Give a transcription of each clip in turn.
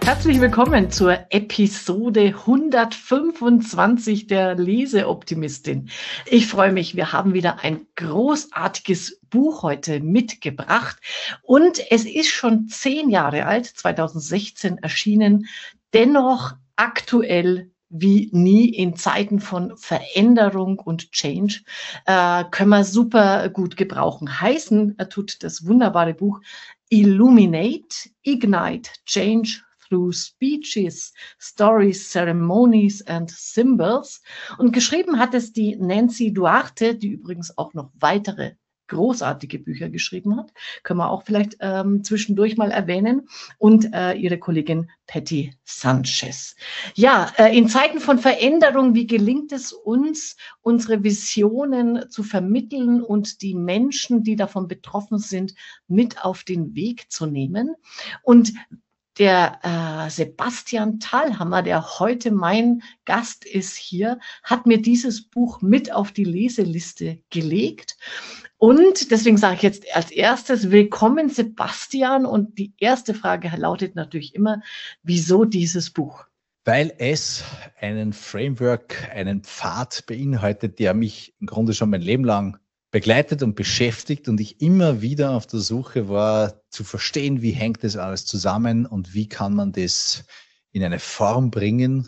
Herzlich willkommen zur Episode 125 der Leseoptimistin. Ich freue mich, wir haben wieder ein großartiges Buch heute mitgebracht und es ist schon 10 Jahre alt, 2016 erschienen, dennoch aktuell wie nie in Zeiten von Veränderung und Change, können wir super gut gebrauchen. Heißen tut das wunderbare Buch Illuminate, Ignite, Change through Speeches, Stories, Ceremonies and Symbols. Und geschrieben hat es die Nancy Duarte, die übrigens auch noch weitere großartige Bücher geschrieben hat. Können wir auch vielleicht zwischendurch mal erwähnen. Und ihre Kollegin Patty Sanchez. Ja, in Zeiten von Veränderung, wie gelingt es uns, unsere Visionen zu vermitteln und die Menschen, die davon betroffen sind, mit auf den Weg zu nehmen? Und der Sebastian Thalhammer, der heute mein Gast ist hier, hat mir dieses Buch mit auf die Leseliste gelegt. Und deswegen sage ich jetzt als erstes, willkommen Sebastian. Und die erste Frage lautet natürlich immer, wieso dieses Buch? Weil es einen Framework, einen Pfad beinhaltet, der mich im Grunde schon mein Leben lang begleitet und beschäftigt und ich immer wieder auf der Suche war, zu verstehen, wie hängt das alles zusammen und wie kann man das in eine Form bringen,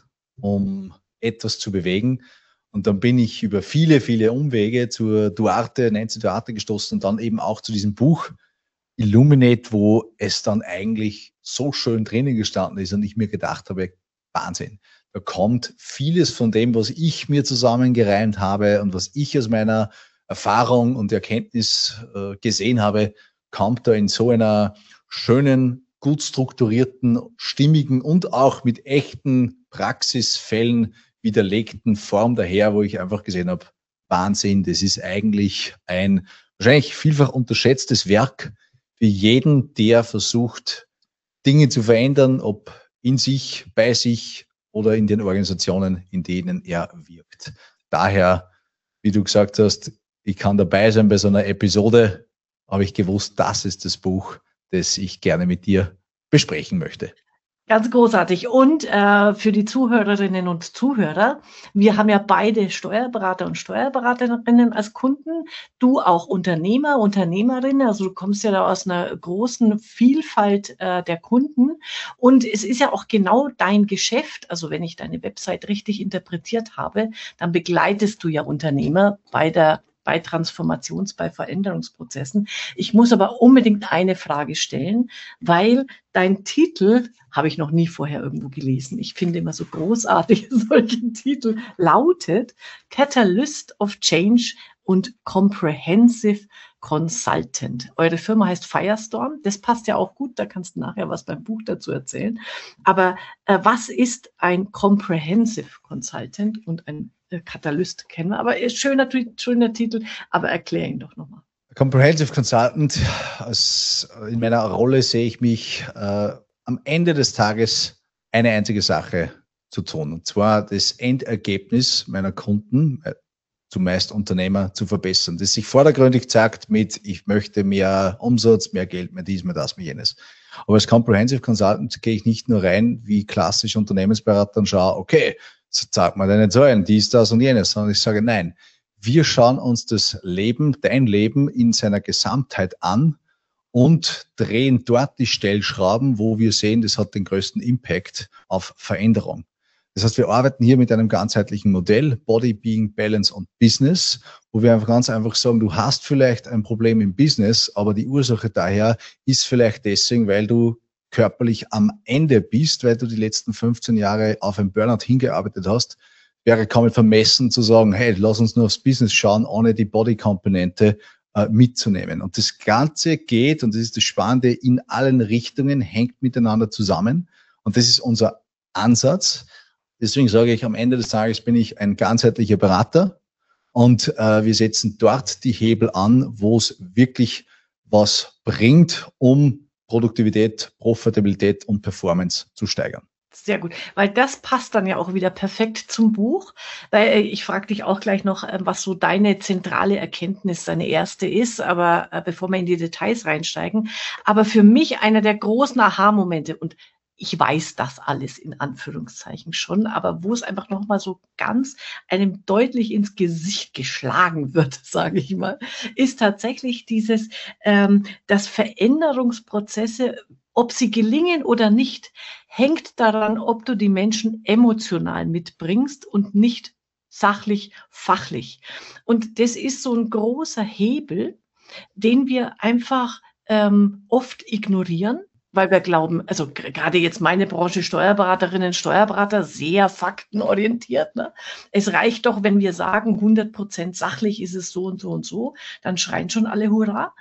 um etwas zu bewegen. Und dann bin ich über viele, viele Umwege zur Nancy Duarte gestoßen und dann eben auch zu diesem Buch Illuminate, wo es dann eigentlich so schön drinnen gestanden ist und ich mir gedacht habe, Wahnsinn. Da kommt vieles von dem, was ich mir zusammengereimt habe und was ich aus meiner Erfahrung und Erkenntnis gesehen habe, kommt da in so einer schönen, gut strukturierten, stimmigen und auch mit echten Praxisfällen widerlegten Form daher, wo ich einfach gesehen habe, Wahnsinn, das ist eigentlich ein wahrscheinlich vielfach unterschätztes Werk für jeden, der versucht, Dinge zu verändern, ob in sich, bei sich oder in den Organisationen, in denen er wirkt. Daher, wie du gesagt hast, ich kann dabei sein bei so einer Episode, habe ich gewusst, das ist das Buch, das ich gerne mit dir besprechen möchte. Ganz großartig. Und für die Zuhörerinnen und Zuhörer, wir haben ja beide Steuerberater und Steuerberaterinnen als Kunden, du auch Unternehmer, Unternehmerinnen, also du kommst ja da aus einer großen Vielfalt der Kunden und es ist ja auch genau dein Geschäft, also wenn ich deine Website richtig interpretiert habe, dann begleitest du ja Unternehmer bei bei Veränderungsprozessen. Ich muss aber unbedingt eine Frage stellen, weil dein Titel habe ich noch nie vorher irgendwo gelesen. Ich finde immer so großartig, solche Titel lautet Catalyst of Change und Comprehensive Consultant. Eure Firma heißt Firestorm. Das passt ja auch gut. Da kannst du nachher was beim Buch dazu erzählen. Aber was ist ein Comprehensive Consultant und ein Katalyst kennen wir, aber ist schöner Titel, aber erklär ihn doch nochmal. Comprehensive Consultant, in meiner Rolle sehe ich mich am Ende des Tages eine einzige Sache zu tun, und zwar das Endergebnis meiner Kunden, zumeist Unternehmer, zu verbessern. Das sich vordergründig zeigt mit, ich möchte mehr Umsatz, mehr Geld, mehr dies, mehr das, mehr jenes. Aber als Comprehensive Consultant gehe ich nicht nur rein wie klassisch Unternehmensberater und schaue, okay, sag mal deine Zahlen, dies, das und jenes, sondern ich sage, nein, wir schauen uns das Leben, dein Leben in seiner Gesamtheit an und drehen dort die Stellschrauben, wo wir sehen, das hat den größten Impact auf Veränderung. Das heißt, wir arbeiten hier mit einem ganzheitlichen Modell, Body, Being, Balance und Business, wo wir einfach ganz einfach sagen, du hast vielleicht ein Problem im Business, aber die Ursache daher ist vielleicht deswegen, weil du körperlich am Ende bist, weil du die letzten 15 Jahre auf ein Burnout hingearbeitet hast, wäre kaum vermessen zu sagen, hey, lass uns nur aufs Business schauen, ohne die Body-Komponente mitzunehmen. Und das Ganze geht, und das ist das Spannende, in allen Richtungen, hängt miteinander zusammen. Und das ist unser Ansatz. Deswegen sage ich, am Ende des Tages bin ich ein ganzheitlicher Berater und wir setzen dort die Hebel an, wo es wirklich was bringt, um Produktivität, Profitabilität und Performance zu steigern. Sehr gut, weil das passt dann ja auch wieder perfekt zum Buch, weil ich frage dich auch gleich noch, was so deine zentrale Erkenntnis, deine erste ist, aber bevor wir in die Details reinsteigen, aber für mich einer der großen Aha-Momente, und ich weiß das alles in Anführungszeichen schon, aber wo es einfach nochmal so ganz einem deutlich ins Gesicht geschlagen wird, sage ich mal, ist tatsächlich dieses, dass Veränderungsprozesse, ob sie gelingen oder nicht, hängt daran, ob du die Menschen emotional mitbringst und nicht sachlich, fachlich. Und das ist so ein großer Hebel, den wir einfach oft ignorieren, weil wir glauben, also gerade jetzt meine Branche Steuerberaterinnen, Steuerberater, sehr faktenorientiert. Ne? Es reicht doch, wenn wir sagen, 100% sachlich ist es so und so und so, dann schreien schon alle Hurra.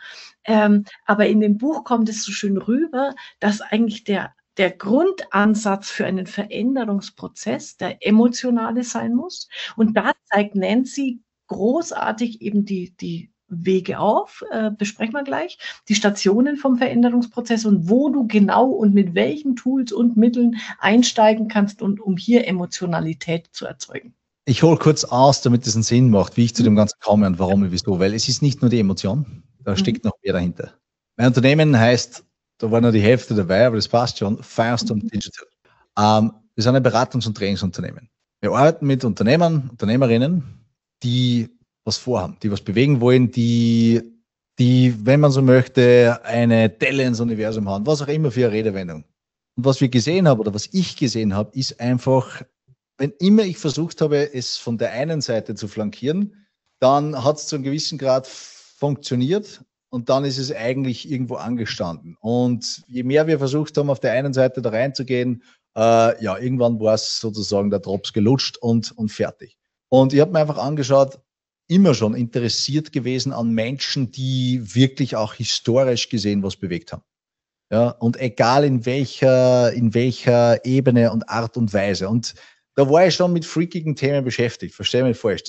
Aber in dem Buch kommt es so schön rüber, dass eigentlich der Grundansatz für einen Veränderungsprozess der emotionale sein muss. Und da zeigt Nancy großartig eben die Wege auf, besprechen wir gleich, die Stationen vom Veränderungsprozess und wo du genau und mit welchen Tools und Mitteln einsteigen kannst, und um hier Emotionalität zu erzeugen. Ich hole kurz aus, damit es einen Sinn macht, wie ich zu dem Ganzen komme und warum und wieso, weil es ist nicht nur die Emotion, da steckt noch mehr dahinter. Mein Unternehmen heißt, da war nur die Hälfte dabei, aber das passt schon, Firestone Digital. Wir sind ein Beratungs- und Trainingsunternehmen. Wir arbeiten mit Unternehmern, Unternehmerinnen, die was vorhaben, die was bewegen wollen, die, wenn man so möchte, eine Delle ins Universum haben, was auch immer für eine Redewendung. Und was wir gesehen haben oder was ich gesehen habe, ist einfach, wenn immer ich versucht habe, es von der einen Seite zu flankieren, dann hat es zu einem gewissen Grad funktioniert und dann ist es eigentlich irgendwo angestanden. Und je mehr wir versucht haben, auf der einen Seite da reinzugehen, ja, irgendwann war es sozusagen der Drops gelutscht und fertig. Und ich habe mir einfach angeschaut, immer schon interessiert gewesen an Menschen, die wirklich auch historisch gesehen was bewegt haben. Ja, und egal in welcher Ebene und Art und Weise. Und da war ich schon mit freakigen Themen beschäftigt. Verstehe mich falsch.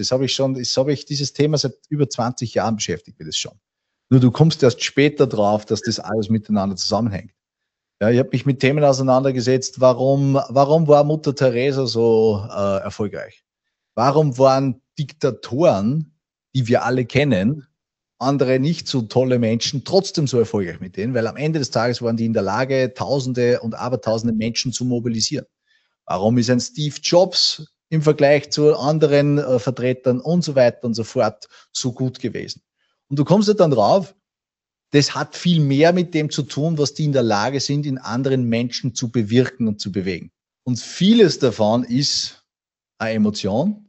Dieses Thema seit über 20 Jahren beschäftigt mich das schon. Nur du kommst erst später drauf, dass das alles miteinander zusammenhängt. Ja, ich habe mich mit Themen auseinandergesetzt, warum war Mutter Teresa so erfolgreich? Warum waren Diktatoren, die wir alle kennen, andere nicht so tolle Menschen, trotzdem so erfolgreich mit denen? Weil am Ende des Tages waren die in der Lage, Tausende und Abertausende Menschen zu mobilisieren. Warum ist ein Steve Jobs im Vergleich zu anderen Vertretern und so weiter und so fort so gut gewesen? Und du kommst ja dann drauf, das hat viel mehr mit dem zu tun, was die in der Lage sind, in anderen Menschen zu bewirken und zu bewegen. Und vieles davon ist eine Emotion,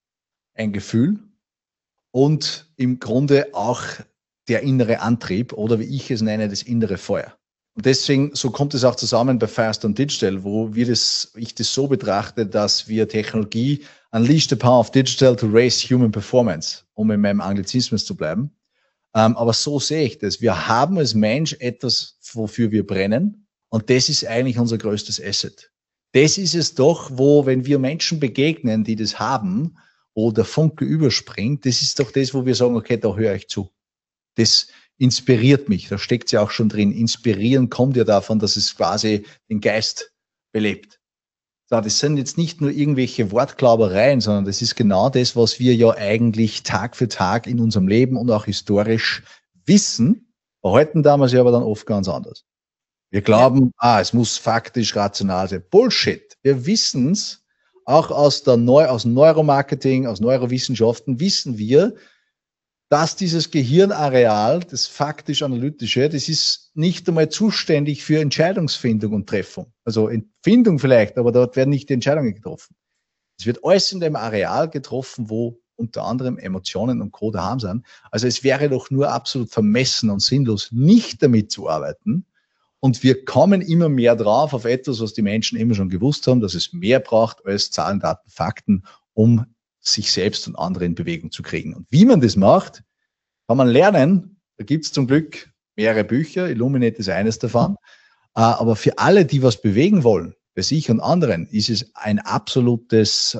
ein Gefühl und im Grunde auch der innere Antrieb oder wie ich es nenne, das innere Feuer. Und deswegen, so kommt es auch zusammen bei Firestone Digital, wo ich das so betrachte, dass wir Technologie unleash the power of digital to raise human performance, um in meinem Anglizismus zu bleiben. Aber so sehe ich das. Wir haben als Mensch etwas, wofür wir brennen, und das ist eigentlich unser größtes Asset. Das ist es doch, wo, wenn wir Menschen begegnen, die das haben, wo der Funke überspringt, das ist doch das, wo wir sagen, okay, da höre ich zu. Das inspiriert mich, da steckt ja auch schon drin. Inspirieren kommt ja davon, dass es quasi den Geist belebt. So, das sind jetzt nicht nur irgendwelche Wortklaubereien, sondern das ist genau das, was wir ja eigentlich Tag für Tag in unserem Leben und auch historisch wissen, behalten damals ja aber dann oft ganz anders. Wir glauben, es muss faktisch rational sein. Bullshit. Wir wissen es, auch aus Neuromarketing, aus Neurowissenschaften wissen wir, dass dieses Gehirnareal, das faktisch-analytische, das ist nicht einmal zuständig für Entscheidungsfindung und Treffung. Also Empfindung vielleicht, aber dort werden nicht die Entscheidungen getroffen. Es wird alles in dem Areal getroffen, wo unter anderem Emotionen und Co. daheim sind. Also es wäre doch nur absolut vermessen und sinnlos, nicht damit zu arbeiten. Und wir kommen immer mehr drauf auf etwas, was die Menschen immer schon gewusst haben, dass es mehr braucht als Zahlen, Daten, Fakten, um sich selbst und andere in Bewegung zu kriegen. Und wie man das macht, kann man lernen. Da gibt es zum Glück mehrere Bücher, Illuminate ist eines davon. Aber für alle, die was bewegen wollen, bei sich und anderen, ist es eine absolute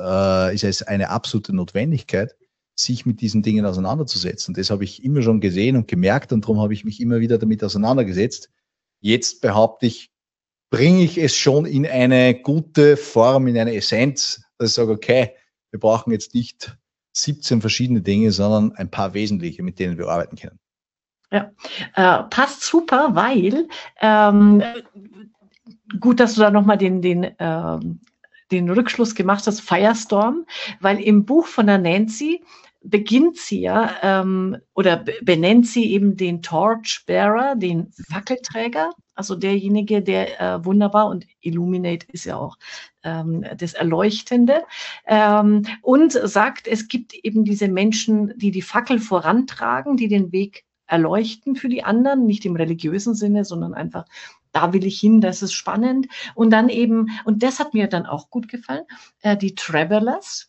Notwendigkeit, sich mit diesen Dingen auseinanderzusetzen. Das habe ich immer schon gesehen und gemerkt, und darum habe ich mich immer wieder damit auseinandergesetzt. Jetzt behaupte ich, bringe ich es schon in eine gute Form, in eine Essenz, dass ich sage, okay, wir brauchen jetzt nicht 17 verschiedene Dinge, sondern ein paar wesentliche, mit denen wir arbeiten können. Ja, passt super, weil gut, dass du da nochmal den Rückschluss gemacht hast, Firestorm, weil im Buch von der Nancy beginnt sie ja oder benennt sie eben den Torchbearer, den Fackelträger, also derjenige, der wunderbar, und Illuminate ist ja auch das Erleuchtende, und sagt, es gibt eben diese Menschen, die die Fackel vorantragen, die den Weg erleuchten für die anderen, nicht im religiösen Sinne, sondern einfach, da will ich hin, das ist spannend. Und dann eben, und das hat mir dann auch gut gefallen, die Travelers,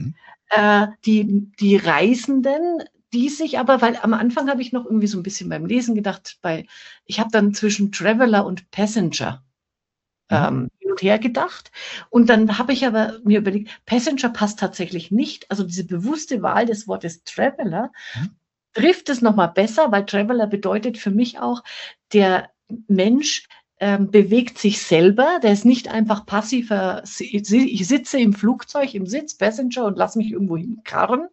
die Reisenden, die sich aber, weil am Anfang habe ich noch irgendwie so ein bisschen beim Lesen gedacht, ich habe dann zwischen Traveler und Passenger hin und her gedacht. Und dann habe ich aber mir überlegt, Passenger passt tatsächlich nicht. Also diese bewusste Wahl des Wortes Traveler trifft es nochmal besser, weil Traveler bedeutet für mich auch, der Mensch bewegt sich selber, der ist nicht einfach passiver, ich sitze im Flugzeug, im Sitz, Passenger, und lasse mich irgendwo hinkarren,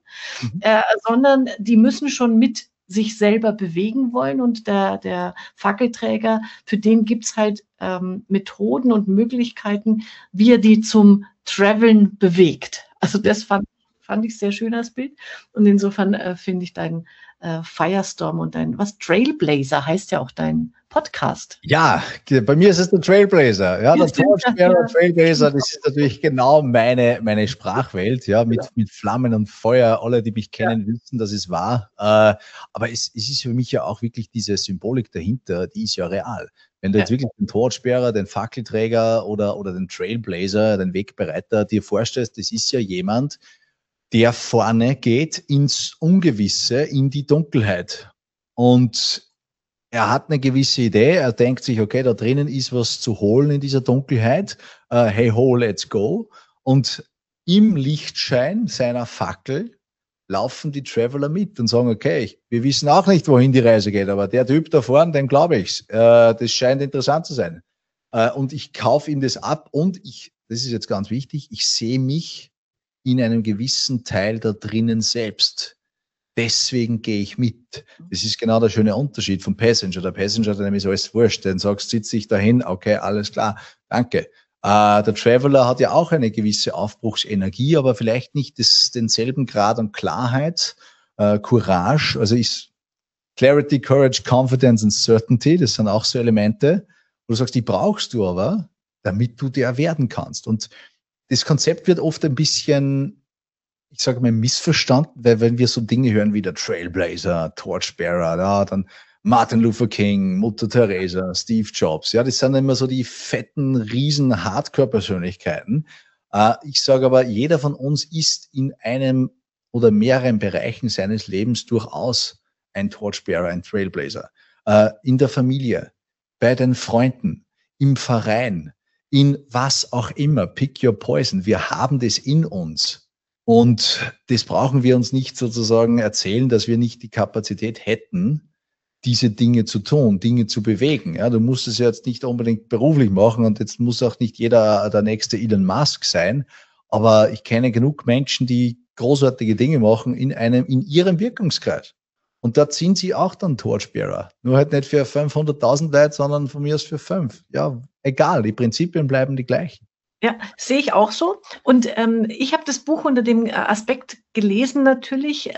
sondern die müssen schon mit sich selber bewegen wollen, und der Fackelträger, für den gibt's halt Methoden und Möglichkeiten, wie er die zum Traveln bewegt. Also das fand ich sehr schön als Bild, und insofern finde ich deinen Firestorm und Trailblazer heißt ja auch dein Podcast. Ja, bei mir ist es der Trailblazer. Ja, der Torchbearer, Trailblazer, das ist natürlich genau meine Sprachwelt, ja, mit Flammen und Feuer. Alle, die mich kennen, wissen, dass es wahr. Aber es ist für mich ja auch wirklich diese Symbolik dahinter, die ist ja real. Wenn du jetzt wirklich den Torchbearer, den Fackelträger oder den Trailblazer, den Wegbereiter dir vorstellst, das ist ja jemand, der vorne geht ins Ungewisse, in die Dunkelheit. Und er hat eine gewisse Idee, er denkt sich, okay, da drinnen ist was zu holen in dieser Dunkelheit. Hey ho, let's go. Und im Lichtschein seiner Fackel laufen die Traveler mit und sagen, okay, wir wissen auch nicht, wohin die Reise geht, aber der Typ da vorne, dem glaube ich's. Das scheint interessant zu sein. Und ich kaufe ihm das ab, und das ist jetzt ganz wichtig, ich sehe mich in einem gewissen Teil da drinnen selbst. Deswegen gehe ich mit. Das ist genau der schöne Unterschied vom Passenger. Der Passenger, dem ist alles wurscht. Den sagst, sitz dich dahin, okay, alles klar, danke. Der Traveler hat ja auch eine gewisse Aufbruchsenergie, aber vielleicht nicht denselben Grad an Klarheit, Courage, also ist Clarity, Courage, Confidence and Certainty, das sind auch so Elemente, wo du sagst, die brauchst du aber, damit du der werden kannst. Und das Konzept wird oft ein bisschen, ich sage mal, missverstanden, weil wenn wir so Dinge hören wie der Trailblazer, Torchbearer, ja, dann Martin Luther King, Mutter Teresa, Steve Jobs, ja, das sind immer so die fetten, riesen Hardcore-Persönlichkeiten. Ich sage aber, jeder von uns ist in einem oder mehreren Bereichen seines Lebens durchaus ein Torchbearer, ein Trailblazer. In der Familie, bei den Freunden, im Verein, in was auch immer, pick your poison. Wir haben das in uns. Und das brauchen wir uns nicht sozusagen erzählen, dass wir nicht die Kapazität hätten, diese Dinge zu tun, Dinge zu bewegen. Ja, du musst es ja jetzt nicht unbedingt beruflich machen, und jetzt muss auch nicht jeder der nächste Elon Musk sein. Aber ich kenne genug Menschen, die großartige Dinge machen in ihrem Wirkungskreis. Und da ziehen sie auch dann Torchbearer. Nur halt nicht für 500.000 Leute, sondern von mir aus für 5. Ja, egal, die Prinzipien bleiben die gleichen. Ja, sehe ich auch so. Und ich habe das Buch unter dem Aspekt gelesen natürlich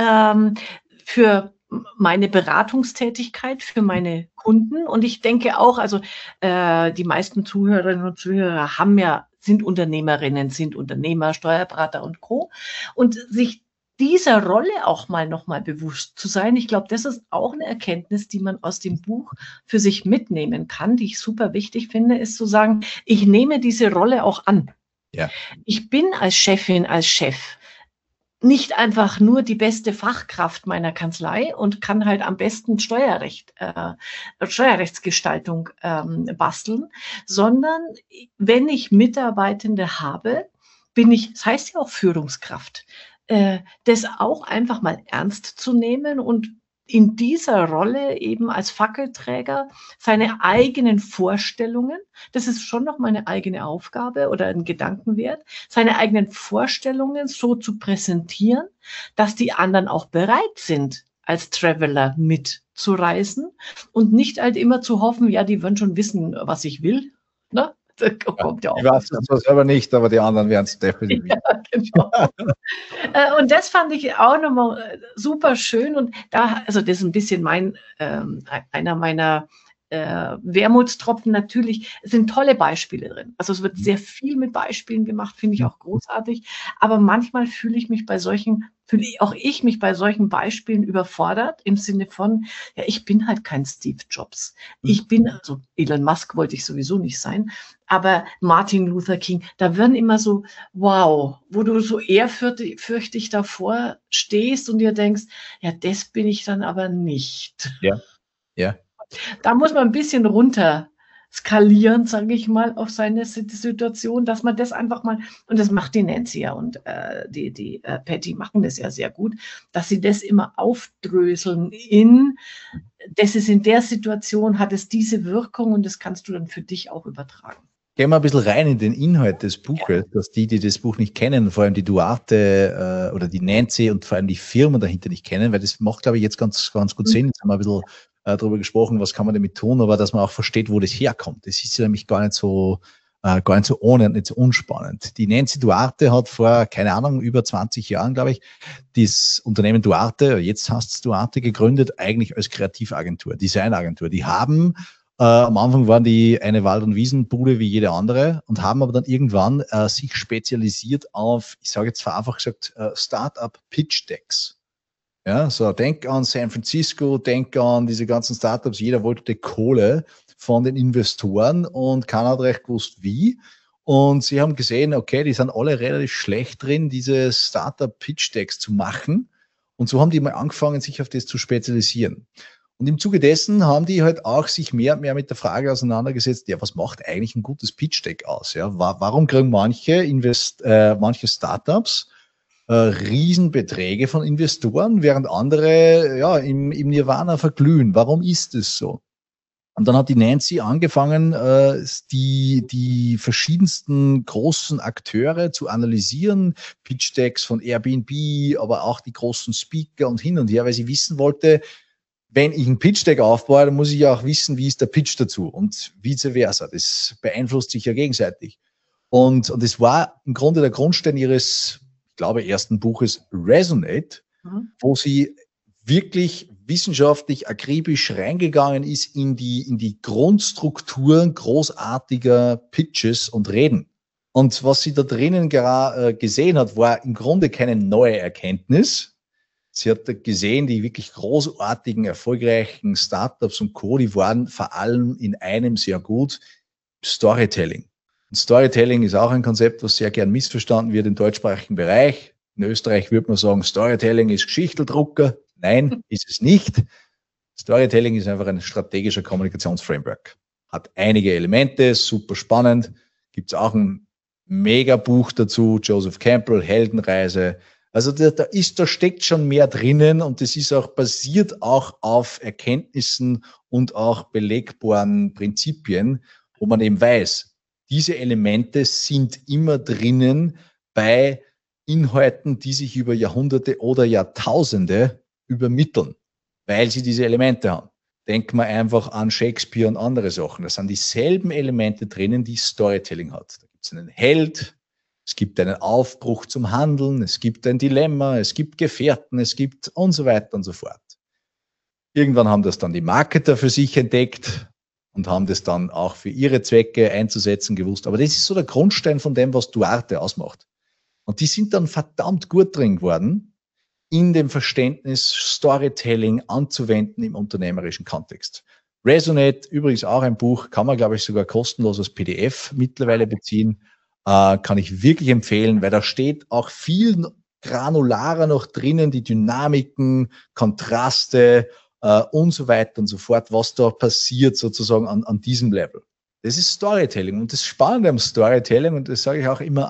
für meine Beratungstätigkeit, für meine Kunden. Und ich denke auch, also die meisten Zuhörerinnen und Zuhörer sind Unternehmerinnen, sind Unternehmer, Steuerberater und Co. Und sich dieser Rolle auch nochmal bewusst zu sein. Ich glaube, das ist auch eine Erkenntnis, die man aus dem Buch für sich mitnehmen kann, die ich super wichtig finde, ist zu sagen, ich nehme diese Rolle auch an. Ja. Ich bin als Chefin, als Chef nicht einfach nur die beste Fachkraft meiner Kanzlei und kann halt am besten Steuerrechtsgestaltung basteln, sondern wenn ich Mitarbeitende habe, das heißt ja auch Führungskraft, das auch einfach mal ernst zu nehmen und in dieser Rolle eben als Fackelträger seine eigenen Vorstellungen, das ist schon noch meine eigene Aufgabe oder ein Gedankenwert, seine eigenen Vorstellungen so zu präsentieren, dass die anderen auch bereit sind, als Traveler mitzureisen und nicht halt immer zu hoffen, ja, die wollen schon wissen, was ich will, ne? Das kommt ja auch. Ich weiß es zwar selber nicht, aber die anderen werden es definitiv. Ja, genau. Und das fand ich auch nochmal super schön. Und da, also das ist ein bisschen einer meiner Wermutstropfen natürlich. Es sind tolle Beispiele drin. Also es wird sehr viel mit Beispielen gemacht, finde ich auch großartig. Aber manchmal fühle ich mich bei solchen Beispielen überfordert im Sinne von, ja, ich bin halt kein Steve Jobs. Also Elon Musk wollte ich sowieso nicht sein, aber Martin Luther King, da werden immer so, wow, wo du so ehrfürchtig davor stehst und dir denkst, ja, das bin ich dann aber nicht. Ja, ja. Da muss man ein bisschen runter skalieren, sage ich mal, auf seine Situation, dass man das einfach mal, und das macht die Nancy ja und die Patty machen das ja sehr gut, dass sie das immer aufdröseln das ist in der Situation, hat es diese Wirkung und das kannst du dann für dich auch übertragen. Gehen wir ein bisschen rein in den Inhalt des Buches, dass die das Buch nicht kennen, vor allem die Duarte oder die Nancy und vor allem die Firma dahinter nicht kennen, weil das macht, glaube ich, jetzt ganz, ganz gut Sinn. Jetzt haben wir ein bisschen darüber gesprochen, was kann man damit tun, aber dass man auch versteht, wo das herkommt. Das ist ja nämlich gar nicht so ohne und nicht so unspannend. Die Nancy Duarte hat vor, keine Ahnung, über 20 Jahren, glaube ich, das Unternehmen Duarte, jetzt heißt es Duarte, gegründet, eigentlich als Kreativagentur, Designagentur. Die haben am Anfang waren die eine Wald- und Wiesenbude wie jede andere und haben aber dann irgendwann sich spezialisiert auf, ich sage jetzt vereinfacht gesagt, Startup-Pitch-Decks. Ja, so denk an San Francisco, denk an diese ganzen Startups, jeder wollte Kohle von den Investoren und keiner hat recht gewusst wie. Und sie haben gesehen, okay, die sind alle relativ schlecht drin, diese Startup-Pitch-Decks zu machen. Und so haben die mal angefangen, sich auf das zu spezialisieren. Und im Zuge dessen haben die halt auch sich mehr und mehr mit der Frage auseinandergesetzt, ja, was macht eigentlich ein gutes Pitch-Deck aus? Ja, warum kriegen manche Startups Riesenbeträge von Investoren, während andere ja im Nirvana verglühen? Warum ist es so? Und dann hat die Nancy angefangen, die verschiedensten großen Akteure zu analysieren, Pitch-Decks von Airbnb, aber auch die großen Speaker und hin und her, weil sie wissen wollte, wenn ich ein Pitch-Deck aufbaue, dann muss ich ja auch wissen, wie ist der Pitch dazu und vice versa. Das beeinflusst sich ja gegenseitig. Und das war im Grunde der Grundstein ihres, ich glaube, ersten Buches Resonate, wo sie wirklich wissenschaftlich akribisch reingegangen ist in die Grundstrukturen großartiger Pitches und Reden. Und was sie da drinnen gesehen hat, war im Grunde keine neue Erkenntnis. Sie hat gesehen, die wirklich großartigen, erfolgreichen Startups und Co., die waren vor allem in einem sehr gut, Storytelling. Und Storytelling ist auch ein Konzept, was sehr gern missverstanden wird im deutschsprachigen Bereich. In Österreich würde man sagen, Storytelling ist Geschichteldrucker. Nein, ist es nicht. Storytelling ist einfach ein strategischer Kommunikationsframework. Hat einige Elemente, super spannend. Gibt es auch ein Megabuch dazu, Joseph Campbell, Heldenreise. Also da steckt schon mehr drinnen und das ist auch basiert auch auf Erkenntnissen und auch belegbaren Prinzipien, wo man eben weiß, diese Elemente sind immer drinnen bei Inhalten, die sich über Jahrhunderte oder Jahrtausende übermitteln, weil sie diese Elemente haben. Denkt man einfach an Shakespeare und andere Sachen. Da sind dieselben Elemente drinnen, die Storytelling hat. Da gibt es einen Held, es gibt einen Aufbruch zum Handeln, es gibt ein Dilemma, es gibt Gefährten, es gibt und so weiter und so fort. Irgendwann haben das dann die Marketer für sich entdeckt und haben das dann auch für ihre Zwecke einzusetzen gewusst. Aber das ist so der Grundstein von dem, was Duarte ausmacht. Und die sind dann verdammt gut drin geworden, in dem Verständnis Storytelling anzuwenden im unternehmerischen Kontext. Resonate, übrigens auch ein Buch, kann man, glaube ich, sogar kostenlos als PDF mittlerweile beziehen. Kann ich wirklich empfehlen, weil da steht auch viel granularer noch drinnen, die Dynamiken, Kontraste und so weiter und so fort, was da passiert sozusagen an diesem Level. Das ist Storytelling und das Spannende am Storytelling, und das sage ich auch immer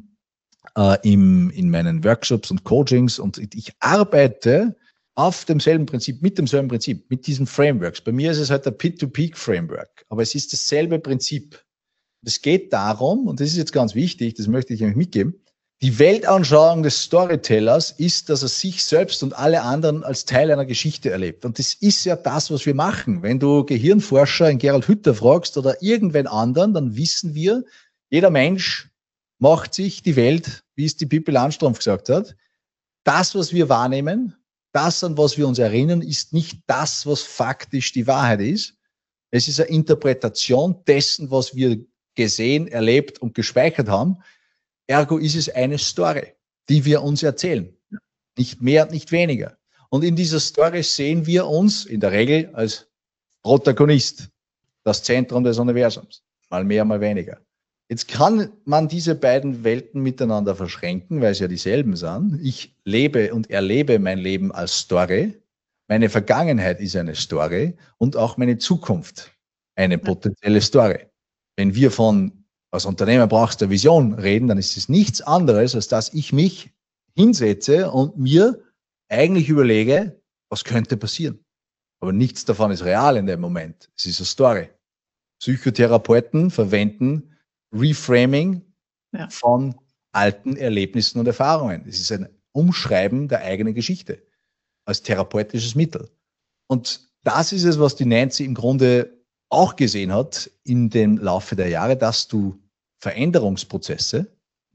in meinen Workshops und Coachings, und ich arbeite auf demselben Prinzip, mit diesen Frameworks. Bei mir ist es halt der Pit-to-Peak-Framework, aber es ist dasselbe Prinzip. Es geht darum, und das ist jetzt ganz wichtig, das möchte ich euch mitgeben, Die Weltanschauung des Storytellers ist, dass er sich selbst und alle anderen als Teil einer Geschichte erlebt. Und das ist ja das, was wir machen. Wenn du Gehirnforscher in Gerald Hüther fragst oder irgendwen anderen, dann wissen wir, jeder Mensch macht sich die Welt, wie es die Pippi Langstrumpf gesagt hat. Das, was wir wahrnehmen, das, an was wir uns erinnern, ist nicht das, was faktisch die Wahrheit ist. Es ist eine Interpretation dessen, was wir gesehen, erlebt und gespeichert haben. Ergo ist es eine Story, die wir uns erzählen. Nicht mehr, nicht weniger. Und in dieser Story sehen wir uns in der Regel als Protagonist, das Zentrum des Universums. Mal mehr, mal weniger. Jetzt kann man diese beiden Welten miteinander verschränken, weil es ja dieselben sind. Ich lebe und erlebe mein Leben als Story. Meine Vergangenheit ist eine Story und auch meine Zukunft eine potenzielle Story. Wenn wir als Unternehmer brauchst du eine Vision reden, dann ist es nichts anderes, als dass ich mich hinsetze und mir eigentlich überlege, was könnte passieren. Aber nichts davon ist real in dem Moment. Es ist eine Story. Psychotherapeuten verwenden Reframing von alten Erlebnissen und Erfahrungen. Es ist ein Umschreiben der eigenen Geschichte als therapeutisches Mittel. Und das ist es, was die Nancy im Grunde auch gesehen hat in dem Laufe der Jahre, dass du Veränderungsprozesse,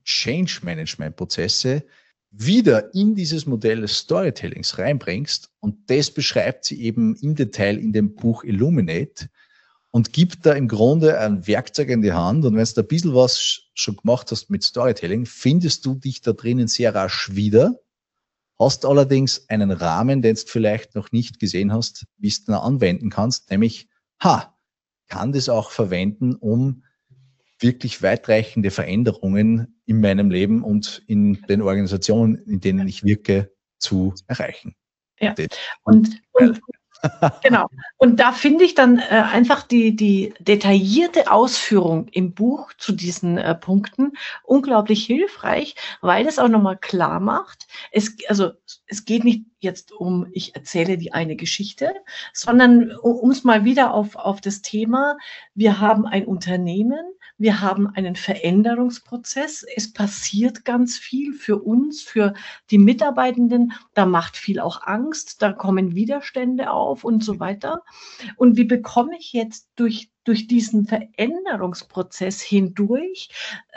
Change-Management-Prozesse wieder in dieses Modell des Storytellings reinbringst. Und das beschreibt sie eben im Detail in dem Buch Illuminate und gibt da im Grunde ein Werkzeug in die Hand. Und wenn du ein bisschen was schon gemacht hast mit Storytelling, findest du dich da drinnen sehr rasch wieder, hast allerdings einen Rahmen, den du vielleicht noch nicht gesehen hast, wie du ihn anwenden kannst, nämlich, kann das auch verwenden, um wirklich weitreichende Veränderungen in meinem Leben und in den Organisationen, in denen ich wirke, zu erreichen. Ja, und genau. Und da finde ich dann einfach die detaillierte Ausführung im Buch zu diesen Punkten unglaublich hilfreich, weil es auch nochmal klar macht, es geht nicht jetzt um, ich erzähle die eine Geschichte, sondern um es mal wieder auf das Thema, wir haben ein Unternehmen, wir haben einen Veränderungsprozess. Es passiert ganz viel für uns, für die Mitarbeitenden. Da macht viel auch Angst, da kommen Widerstände auf und so weiter. Und wie bekomme ich jetzt durch diesen Veränderungsprozess hindurch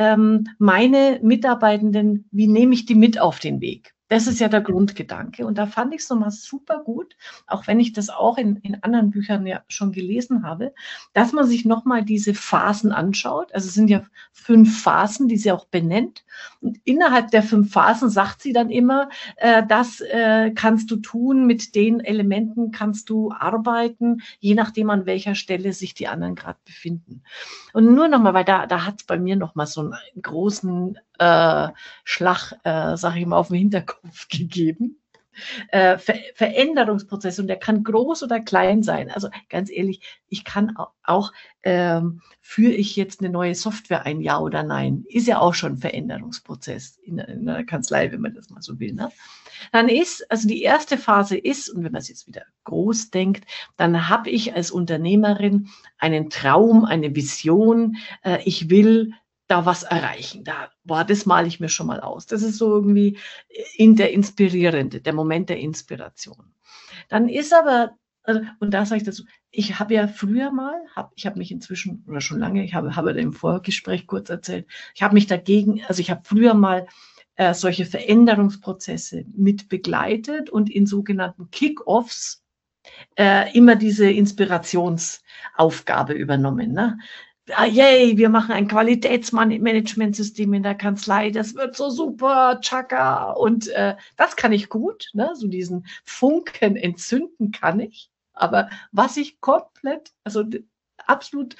meine Mitarbeitenden, wie nehme ich die mit auf den Weg? Das ist ja der Grundgedanke. Und da fand ich es nochmal super gut, auch wenn ich das auch in anderen Büchern ja schon gelesen habe, dass man sich nochmal diese Phasen anschaut. Also es sind ja 5 Phasen, die sie auch benennt. Und innerhalb der 5 Phasen sagt sie dann immer, das kannst du tun, mit den Elementen kannst du arbeiten, je nachdem, an welcher Stelle sich die anderen gerade befinden. Und nur nochmal, weil da hat es bei mir nochmal so einen großen Schlag, sag ich mal, auf den Hinterkopf gegeben. Veränderungsprozess und der kann groß oder klein sein. Also ganz ehrlich, ich kann auch führe ich jetzt eine neue Software ein, ja oder nein? Ist ja auch schon ein Veränderungsprozess in einer Kanzlei, wenn man das mal so will. Ne? Dann also die erste Phase ist, und wenn man es jetzt wieder groß denkt, dann habe ich als Unternehmerin einen Traum, eine Vision. Ich will da was erreichen. Das male ich mir schon mal aus. Das ist so irgendwie der Inspirierende, der Moment der Inspiration. Dann ist aber, und da sage ich dazu, ich habe ja früher mal, ich habe mich inzwischen, oder schon lange, ich habe im Vorgespräch kurz erzählt, ich habe mich dagegen, also ich habe früher mal solche Veränderungsprozesse mit begleitet und in sogenannten Kick-Offs immer diese Inspirationsaufgabe übernommen. Ne? Yay, wir machen ein Qualitätsmanagementsystem in der Kanzlei, das wird so super, tschakka. Und das kann ich gut, ne? So diesen Funken entzünden kann ich. Aber was ich komplett, also absolut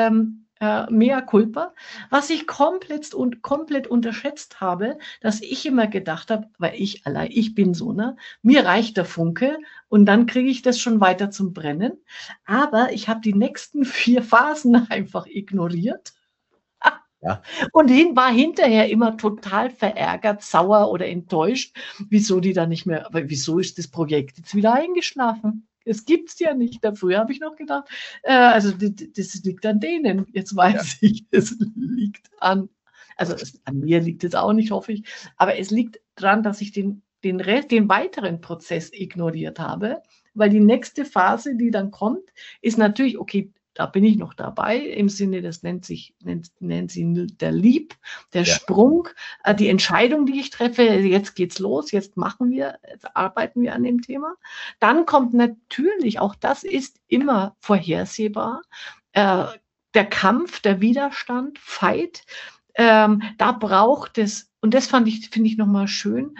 mea culpa, was ich komplett unterschätzt habe, dass ich immer gedacht habe, weil ich bin so, ne? Mir reicht der Funke und dann kriege ich das schon weiter zum Brennen. Aber ich habe die nächsten 4 Phasen einfach ignoriert. Ja. Und war hinterher immer total verärgert, sauer oder enttäuscht, wieso die da nicht mehr, aber wieso ist das Projekt jetzt wieder eingeschlafen? Es gibt es ja nicht. Früher habe ich noch gedacht, also das liegt an denen. Jetzt weiß ich, es liegt an Also an mir liegt es auch nicht, hoffe ich. Aber es liegt daran, dass ich den weiteren Prozess ignoriert habe, weil die nächste Phase, die dann kommt, ist natürlich, okay, da bin ich noch dabei, im Sinne, das nennt sie der Leap, der Ja. Sprung, die Entscheidung, die ich treffe, jetzt geht's los, jetzt arbeiten wir an dem Thema. Dann kommt natürlich, auch das ist immer vorhersehbar, der Kampf, der Widerstand, Fight. Da braucht es, und das finde ich nochmal schön,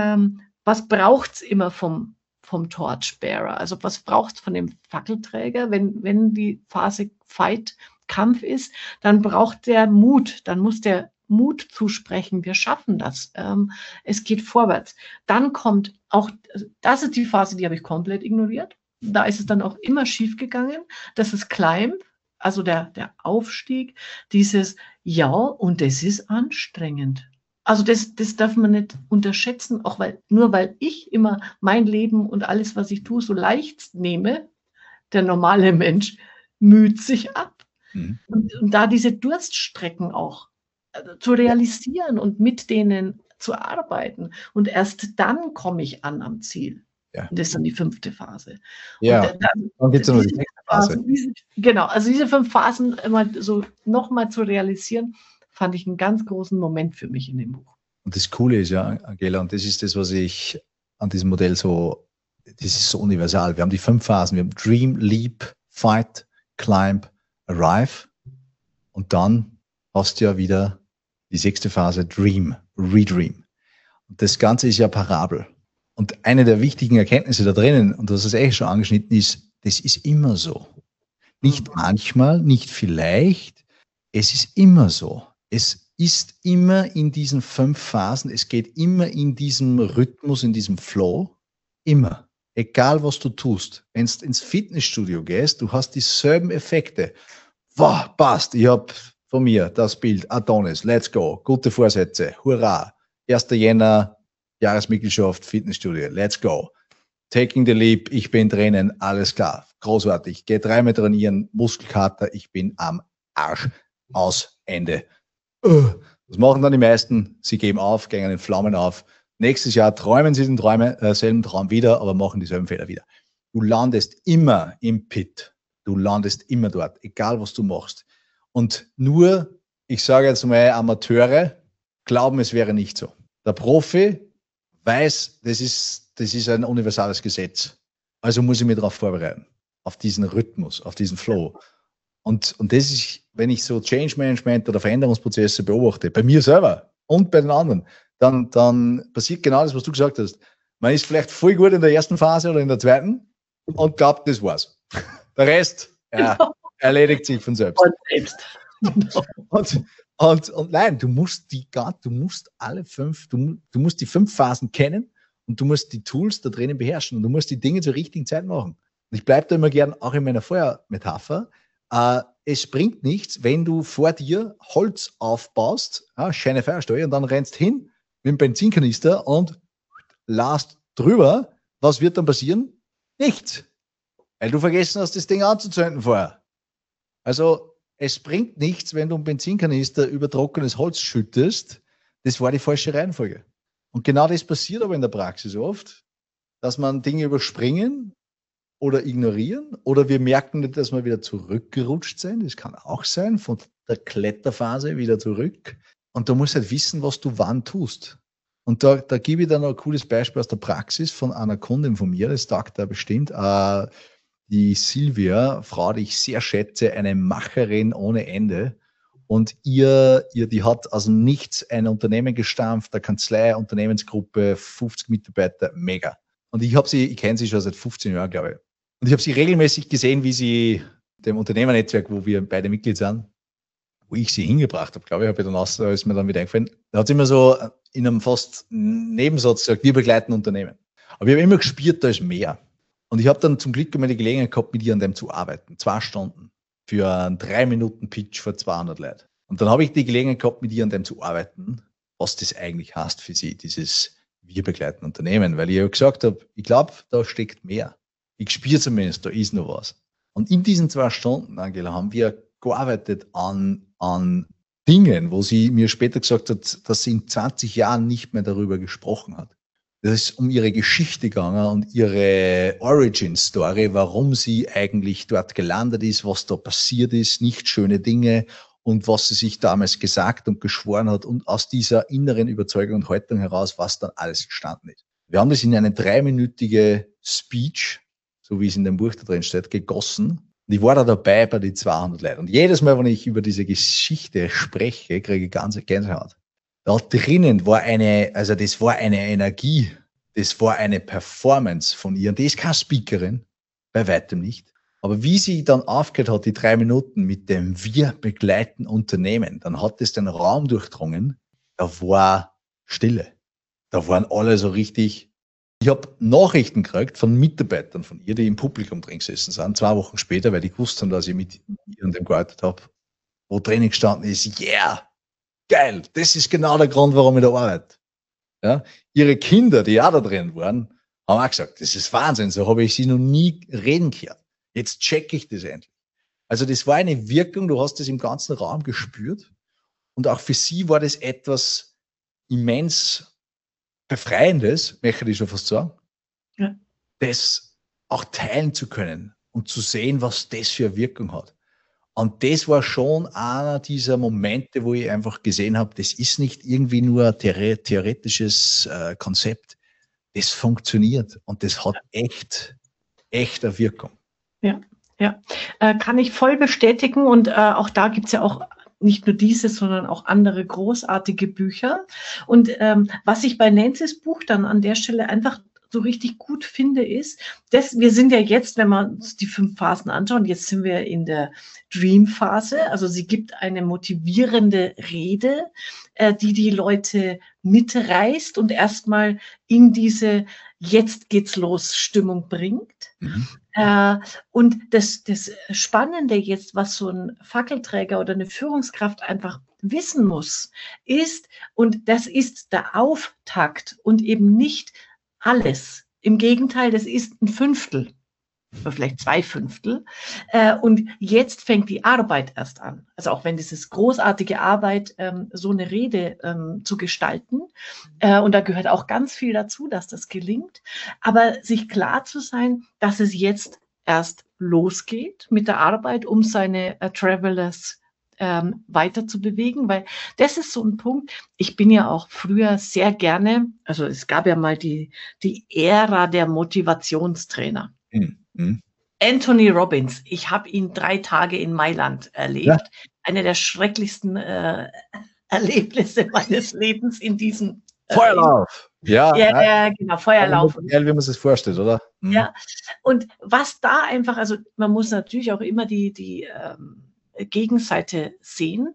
was braucht es immer vom Torchbearer? Also was braucht es von dem Fackelträger, wenn die Phase Fight, Kampf ist, dann braucht der Mut, dann muss der Mut zusprechen, wir schaffen das, es geht vorwärts. Dann kommt auch, das ist die Phase, die habe ich komplett ignoriert, da ist es dann auch immer schief gegangen, das ist Climb, also der Aufstieg, dieses, ja, und das ist anstrengend. Also das darf man nicht unterschätzen, auch nur weil ich immer mein Leben und alles, was ich tue, so leicht nehme, der normale Mensch müht sich ab. Mhm. Und da diese Durststrecken auch zu realisieren und mit denen zu arbeiten. Und erst dann komme ich an am Ziel. Ja. Und das ist dann die 5. Phase. Ja, und dann gibt es noch die 6. Phase. Genau, also diese 5 Phasen immer so nochmal zu realisieren, fand ich einen ganz großen Moment für mich in dem Buch. Und das Coole ist ja, Angela, und das ist das, was ich an diesem Modell das ist so universal. Wir haben die 5 Phasen. Wir haben Dream, Leap, Fight, Climb, Arrive. Und dann hast du ja wieder die 6. Phase, Dream, Redream. Und das Ganze ist ja Parabel. Und eine der wichtigen Erkenntnisse da drinnen, und du hast es schon angeschnitten, ist, das ist immer so. Nicht manchmal, nicht vielleicht, es ist immer so. Es ist immer in diesen 5 Phasen, es geht immer in diesem Rhythmus, in diesem Flow, immer. Egal, was du tust. Wenn du ins Fitnessstudio gehst, du hast dieselben Effekte. Wow, passt, ich habe von mir das Bild, Adonis, let's go, gute Vorsätze, hurra, 1. Jänner, Jahresmitgliedschaft, Fitnessstudio, let's go. Taking the leap, ich bin drinnen, alles klar, großartig, gehe 3 Mal trainieren, Muskelkater, ich bin am Arsch, aus, Ende. Was machen dann die meisten? Sie geben auf, gehen in Flammen auf. Nächstes Jahr träumen sie selben Traum wieder, aber machen dieselben Fehler wieder. Du landest immer im Pit. Du landest immer dort, egal was du machst. Und nur, ich sage jetzt mal, Amateure glauben, es wäre nicht so. Der Profi weiß, das ist ein universales Gesetz. Also muss ich mich darauf vorbereiten, auf diesen Rhythmus, auf diesen Flow. Und das ist, wenn ich so Change Management oder Veränderungsprozesse beobachte, bei mir selber und bei den anderen, dann passiert genau das, was du gesagt hast. Man ist vielleicht voll gut in der ersten Phase oder in der zweiten und glaubt, das war's. Der Rest erledigt sich von selbst. Und selbst. Und nein, du musst alle 5, du musst die 5 Phasen kennen und du musst die Tools da drinnen beherrschen und du musst die Dinge zur richtigen Zeit machen. Und ich bleibe da immer gern, auch in meiner Feuermetapher, es bringt nichts, wenn du vor dir Holz aufbaust, schöne Feuersteuer, und dann rennst hin mit dem Benzinkanister und lasst drüber. Was wird dann passieren? Nichts. Weil du vergessen hast, das Ding anzuzünden vorher. Also es bringt nichts, wenn du einen Benzinkanister über trockenes Holz schüttest. Das war die falsche Reihenfolge. Und genau das passiert aber in der Praxis oft, dass man Dinge überspringen oder ignorieren oder wir merken nicht, dass wir wieder zurückgerutscht sind. Das kann auch sein, von der Kletterphase wieder zurück. Und du musst halt wissen, was du wann tust. Und da gebe ich dann noch ein cooles Beispiel aus der Praxis von einer Kundin von mir, das taugt da bestimmt, die Silvia, Frau, die ich sehr schätze, eine Macherin ohne Ende. Und die hat aus dem Nichts ein Unternehmen gestampft, eine Kanzlei, Unternehmensgruppe, 50 Mitarbeiter, mega. Und ich kenne sie schon seit 15 Jahren, glaube ich. Und ich habe sie regelmäßig gesehen, wie sie dem Unternehmernetzwerk, wo wir beide Mitglied sind, wo ich sie hingebracht habe, glaube ich, da ist mir dann wieder eingefallen, da hat sie immer so in einem fast Nebensatz gesagt, wir begleiten Unternehmen. Aber ich habe immer gespürt, da ist mehr. Und ich habe dann zum Glück immer die Gelegenheit gehabt, mit ihr an dem zu arbeiten. 2 Stunden für einen 3-Minuten-Pitch vor 200 Leuten. Und dann habe ich die Gelegenheit gehabt, mit ihr an dem zu arbeiten, was das eigentlich heißt für sie, dieses wir begleiten Unternehmen. Weil ich ja gesagt habe, ich glaube, da steckt mehr. Ich spüre zumindest, da ist noch was. Und in diesen 2 Stunden, Angela, haben wir gearbeitet an Dingen, wo sie mir später gesagt hat, dass sie in 20 Jahren nicht mehr darüber gesprochen hat. Das ist um ihre Geschichte gegangen und ihre Origin-Story, warum sie eigentlich dort gelandet ist, was da passiert ist, nicht schöne Dinge und was sie sich damals gesagt und geschworen hat und aus dieser inneren Überzeugung und Haltung heraus, was dann alles entstanden ist. Wir haben das in eine 3-minütige Speech, so wie es in dem Buch da drin steht, gegossen. Und ich war da dabei bei den 200 Leuten. Und jedes Mal, wenn ich über diese Geschichte spreche, kriege ich ganze Gänsehaut. Da drinnen war das war eine Energie, das war eine Performance von ihr. Und die ist keine Speakerin, bei weitem nicht. Aber wie sie dann aufgehört hat, die 3 Minuten mit dem Wir begleiten Unternehmen, dann hat es den Raum durchdrungen, da war Stille. Da waren alle so richtig. Ich habe Nachrichten gekriegt von Mitarbeitern von ihr, die im Publikum drin gesessen sind, 2 Wochen später, weil die gewusst haben, dass ich mit ihr und dem gearbeitet habe, wo Training gestanden ist, yeah, geil, das ist genau der Grund, warum ich da arbeite. Ja? Ihre Kinder, die auch da drin waren, haben auch gesagt, das ist Wahnsinn, so habe ich sie noch nie reden gehört. Jetzt checke ich das endlich. Also das war eine Wirkung, du hast das im ganzen Raum gespürt und auch für sie war das etwas immens Befreiendes, möchte ich schon fast sagen, ja, das auch teilen zu können und zu sehen, was das für eine Wirkung hat. Und das war schon einer dieser Momente, wo ich einfach gesehen habe, das ist nicht irgendwie nur ein theoretisches Konzept. Das funktioniert und das hat echt eine Wirkung. Ja, ja. Kann ich voll bestätigen und auch da gibt's ja auch nicht nur dieses, sondern auch andere großartige Bücher. Und was ich bei Nancy's Buch dann an der Stelle einfach so richtig gut finde, ist, wir sind ja jetzt, wenn wir uns die 5 Phasen anschauen, jetzt sind wir in der Dream-Phase. Also sie gibt eine motivierende Rede, die Leute mitreißt und erstmal in diese Jetzt geht's los Stimmung bringt. Mhm. Und das Spannende jetzt, was so ein Fackelträger oder eine Führungskraft einfach wissen muss, ist, und das ist der Auftakt und eben nicht alles. Im Gegenteil, das ist ein Fünftel. Oder vielleicht 2/5. Und jetzt fängt die Arbeit erst an. Also auch wenn dieses großartige Arbeit, so eine Rede zu gestalten. Und da gehört auch ganz viel dazu, dass das gelingt. Aber sich klar zu sein, dass es jetzt erst losgeht mit der Arbeit, um seine Travelers weiter zu bewegen, weil das ist so ein Punkt. Ich bin ja auch früher sehr gerne, also es gab ja mal die Ära der Motivationstrainer. Anthony Robbins, ich habe ihn 3 Tage in Mailand erlebt. Ja. Eine der schrecklichsten Erlebnisse meines Lebens in diesem Feuerlauf. Ja, genau, Feuerlauf. Wie man sich das vorstellt, oder? Mhm. Ja, und was da einfach, also man muss natürlich auch immer die Gegenseite sehen.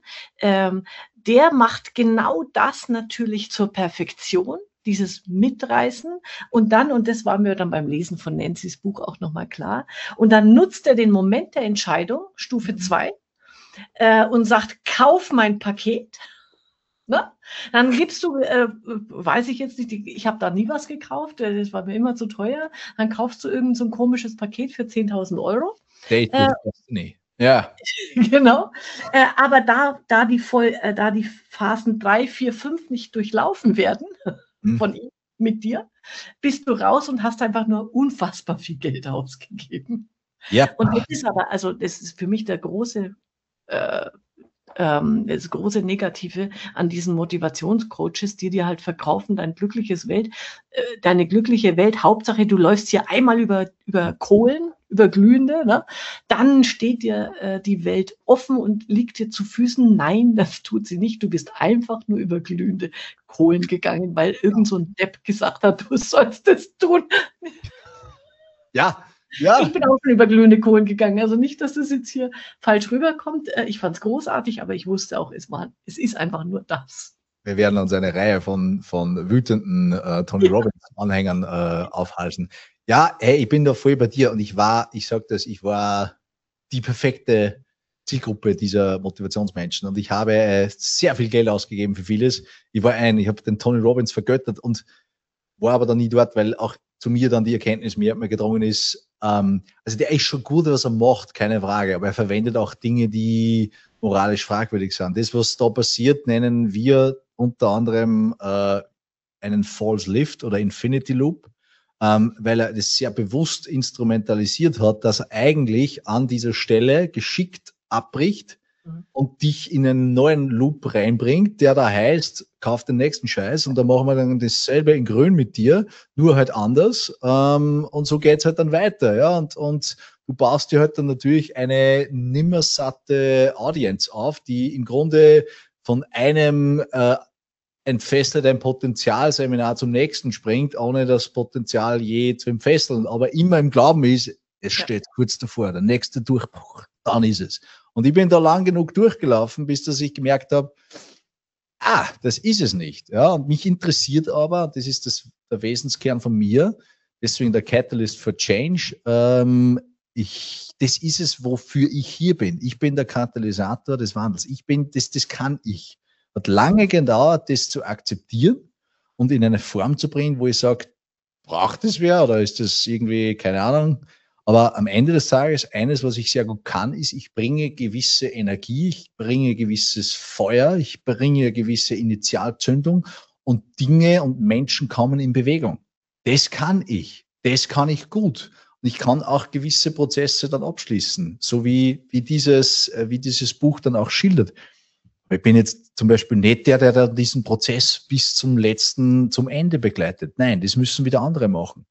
Der macht genau das natürlich zur Perfektion, dieses Mitreißen und dann, und das war mir dann beim Lesen von Nancy's Buch auch nochmal klar, und dann nutzt er den Moment der Entscheidung, Stufe 2, und sagt, kauf mein Paket. Ne? Dann gibst du, weiß ich jetzt nicht, ich habe da nie was gekauft, das war mir immer zu teuer, dann kaufst du irgend so ein komisches Paket für 10.000 Euro. Nee. Ja. Genau. Aber da die Phasen 3, 4, 5 nicht durchlaufen werden von ihm mit dir, bist du raus und hast einfach nur unfassbar viel Geld ausgegeben. Ja. Und das ist aber, also das ist für mich das große Negative an diesen Motivationscoaches, die dir halt verkaufen, deine glückliche Welt, Hauptsache du läufst hier einmal über Kohlen, über Glühende, ne? Dann steht dir die Welt offen und liegt dir zu Füßen. Nein, das tut sie nicht. Du bist einfach nur über glühende Kohlen gegangen, weil irgend so ein Depp gesagt hat, du sollst es tun. Ja. Ich bin auch schon über glühende Kohlen gegangen. Also nicht, dass das jetzt hier falsch rüberkommt. Ich fand es großartig, aber ich wusste auch, es ist einfach nur das. Wir werden uns eine Reihe von wütenden Tony Robbins-Anhängern aufhalten. Ja, hey, ich bin da voll bei dir und ich war die perfekte Zielgruppe dieser Motivationsmenschen und ich habe sehr viel Geld ausgegeben für vieles. Ich habe den Tony Robbins vergöttert und war aber dann nie dort, weil auch zu mir dann die Erkenntnis mir gedrungen ist, also der ist schon gut, was er macht, keine Frage, aber er verwendet auch Dinge, moralisch fragwürdig sind. Das, was da passiert, nennen wir unter anderem einen False Lift oder Infinity Loop, weil er das sehr bewusst instrumentalisiert hat, dass er eigentlich an dieser Stelle geschickt abbricht und dich in einen neuen Loop reinbringt, der da heißt, kauf den nächsten Scheiß und dann machen wir dann dasselbe in grün mit dir, nur halt anders, und so geht's halt dann weiter, ja, und du baust dir halt dann natürlich eine nimmersatte Audience auf, die im Grunde von einem entfesselt ein Potenzialseminar zum nächsten springt, ohne das Potenzial je zu entfesseln, aber immer im Glauben ist, es steht kurz davor, der nächste Durchbruch, dann ist es. Und ich bin da lang genug durchgelaufen, bis dass ich gemerkt habe, das ist es nicht. Ja, und mich interessiert aber, das ist der Wesenskern von mir, deswegen der Catalyst for Change, das ist es, wofür ich hier bin. Ich bin der Katalysator des Wandels. Das kann ich. Hat lange gedauert, das zu akzeptieren und in eine Form zu bringen, wo ich sage, braucht es wer oder ist das irgendwie, keine Ahnung. Aber am Ende des Tages, eines, was ich sehr gut kann, ist, ich bringe gewisse Energie, ich bringe gewisses Feuer, ich bringe gewisse Initialzündung und Dinge und Menschen kommen in Bewegung. Das kann ich gut. Und ich kann auch gewisse Prozesse dann abschließen, so wie dieses Buch dann auch schildert. Ich bin jetzt zum Beispiel nicht der da diesen Prozess bis zum Ende begleitet. Nein, das müssen wieder andere machen.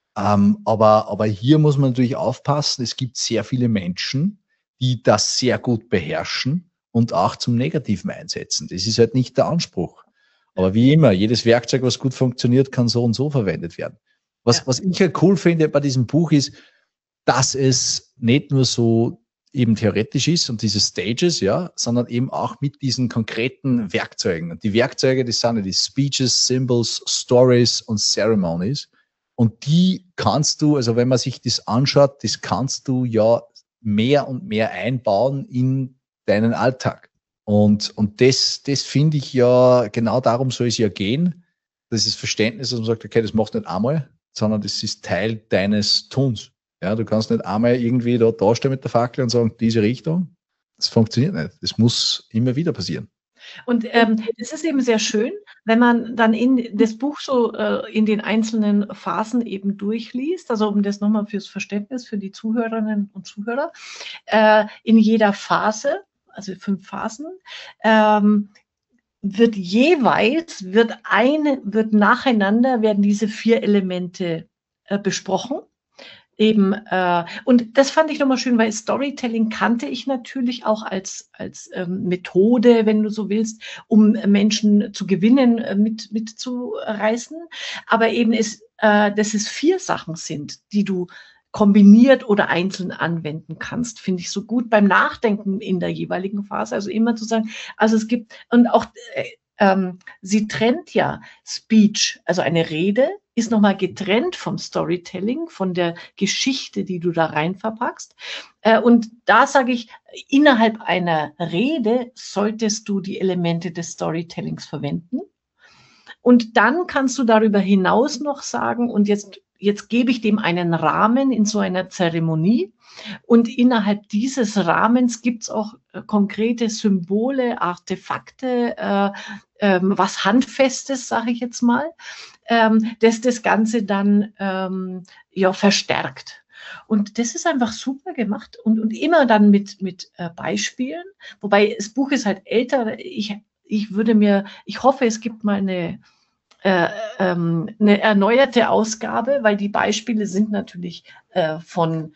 Aber hier muss man natürlich aufpassen. Es gibt sehr viele Menschen, die das sehr gut beherrschen und auch zum Negativen einsetzen. Das ist halt nicht der Anspruch. Aber wie immer, jedes Werkzeug, was gut funktioniert, kann so und so verwendet werden. Was ich halt cool finde bei diesem Buch ist, dass es nicht nur so eben theoretisch ist und diese Stages, ja, sondern eben auch mit diesen konkreten Werkzeugen. Und die Werkzeuge, das sind ja die Speeches, Symbols, Stories und Ceremonies. Und die kannst du, also wenn man sich das anschaut, das kannst du ja mehr und mehr einbauen in deinen Alltag. Und das finde ich ja, genau darum soll es ja gehen. Das ist Verständnis, dass man sagt, okay, das machst du nicht einmal, sondern das ist Teil deines Tuns. Ja, du kannst nicht einmal irgendwie da stehen mit der Fackel und sagen, diese Richtung. Das funktioniert nicht. Das muss immer wieder passieren. Und es ist eben sehr schön, wenn man dann in das Buch so in den einzelnen Phasen eben durchliest, also um das nochmal fürs Verständnis für die Zuhörerinnen und Zuhörer, in jeder Phase, also 5 Phasen, wird nacheinander werden diese 4 Elemente besprochen. Eben, und das fand ich nochmal schön, weil Storytelling kannte ich natürlich auch als Methode, wenn du so willst, um Menschen zu gewinnen, mitzureißen. Aber eben dass es 4 Sachen sind, die du kombiniert oder einzeln anwenden kannst, finde ich so gut beim Nachdenken in der jeweiligen Phase. Also immer zu sagen, also es gibt, und auch sie trennt ja Speech, also eine Rede, ist nochmal getrennt vom Storytelling, von der Geschichte, die du da rein verpackst. Und da sage ich, innerhalb einer Rede solltest du die Elemente des Storytellings verwenden. Und dann kannst du darüber hinaus noch sagen, und jetzt gebe ich dem einen Rahmen in so einer Zeremonie. Und innerhalb dieses Rahmens gibt es auch konkrete Symbole, Artefakte, was Handfestes, sage ich jetzt mal, das Ganze dann verstärkt. Und das ist einfach super gemacht und immer dann mit Beispielen. Wobei das Buch ist halt älter. Ich hoffe, es gibt mal eine erneuerte Ausgabe, weil die Beispiele sind natürlich von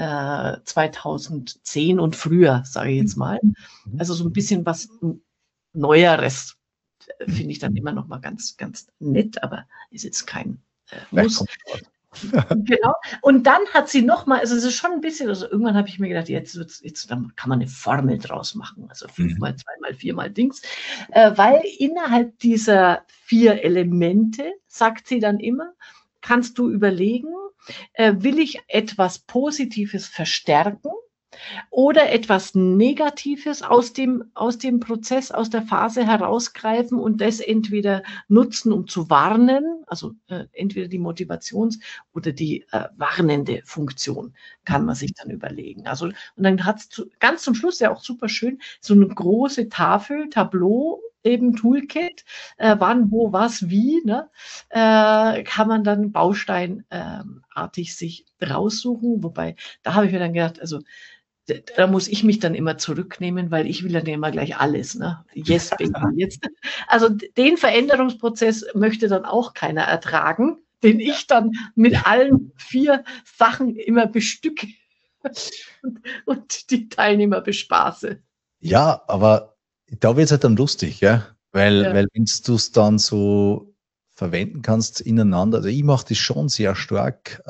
2010 und früher, sage ich jetzt mal. Also so ein bisschen was Neueres finde ich dann immer noch mal ganz, ganz nett, aber ist jetzt kein Muss. Genau. Und dann hat sie noch mal, also es ist schon ein bisschen, also irgendwann habe ich mir gedacht, jetzt dann kann man eine Formel draus machen, also 5 mal 2 mal 4 mal Dings, weil innerhalb dieser 4 Elemente, sagt sie dann immer, kannst du überlegen, will ich etwas Positives verstärken oder etwas Negatives aus dem Prozess, aus der Phase herausgreifen und das entweder nutzen, um zu warnen, also entweder die Motivations- oder die warnende Funktion kann man sich dann überlegen. Also, und dann hat es ganz zum Schluss ja auch super schön so eine große Tafel, Tableau, eben Toolkit, wann, wo, was, wie, ne? Kann man dann bausteinartig sich raussuchen. Wobei, da habe ich mir dann gedacht, also da muss ich mich dann immer zurücknehmen, weil ich will dann immer gleich alles, ne? Yes, baby, jetzt. Also den Veränderungsprozess möchte dann auch keiner ertragen, den ich dann mit allen 4 Sachen immer bestücke und die Teilnehmer bespaße. Ja, aber da wird es halt dann lustig, ja? Weil Ja. wenn du es dann so verwenden kannst ineinander, also ich mache das schon sehr stark,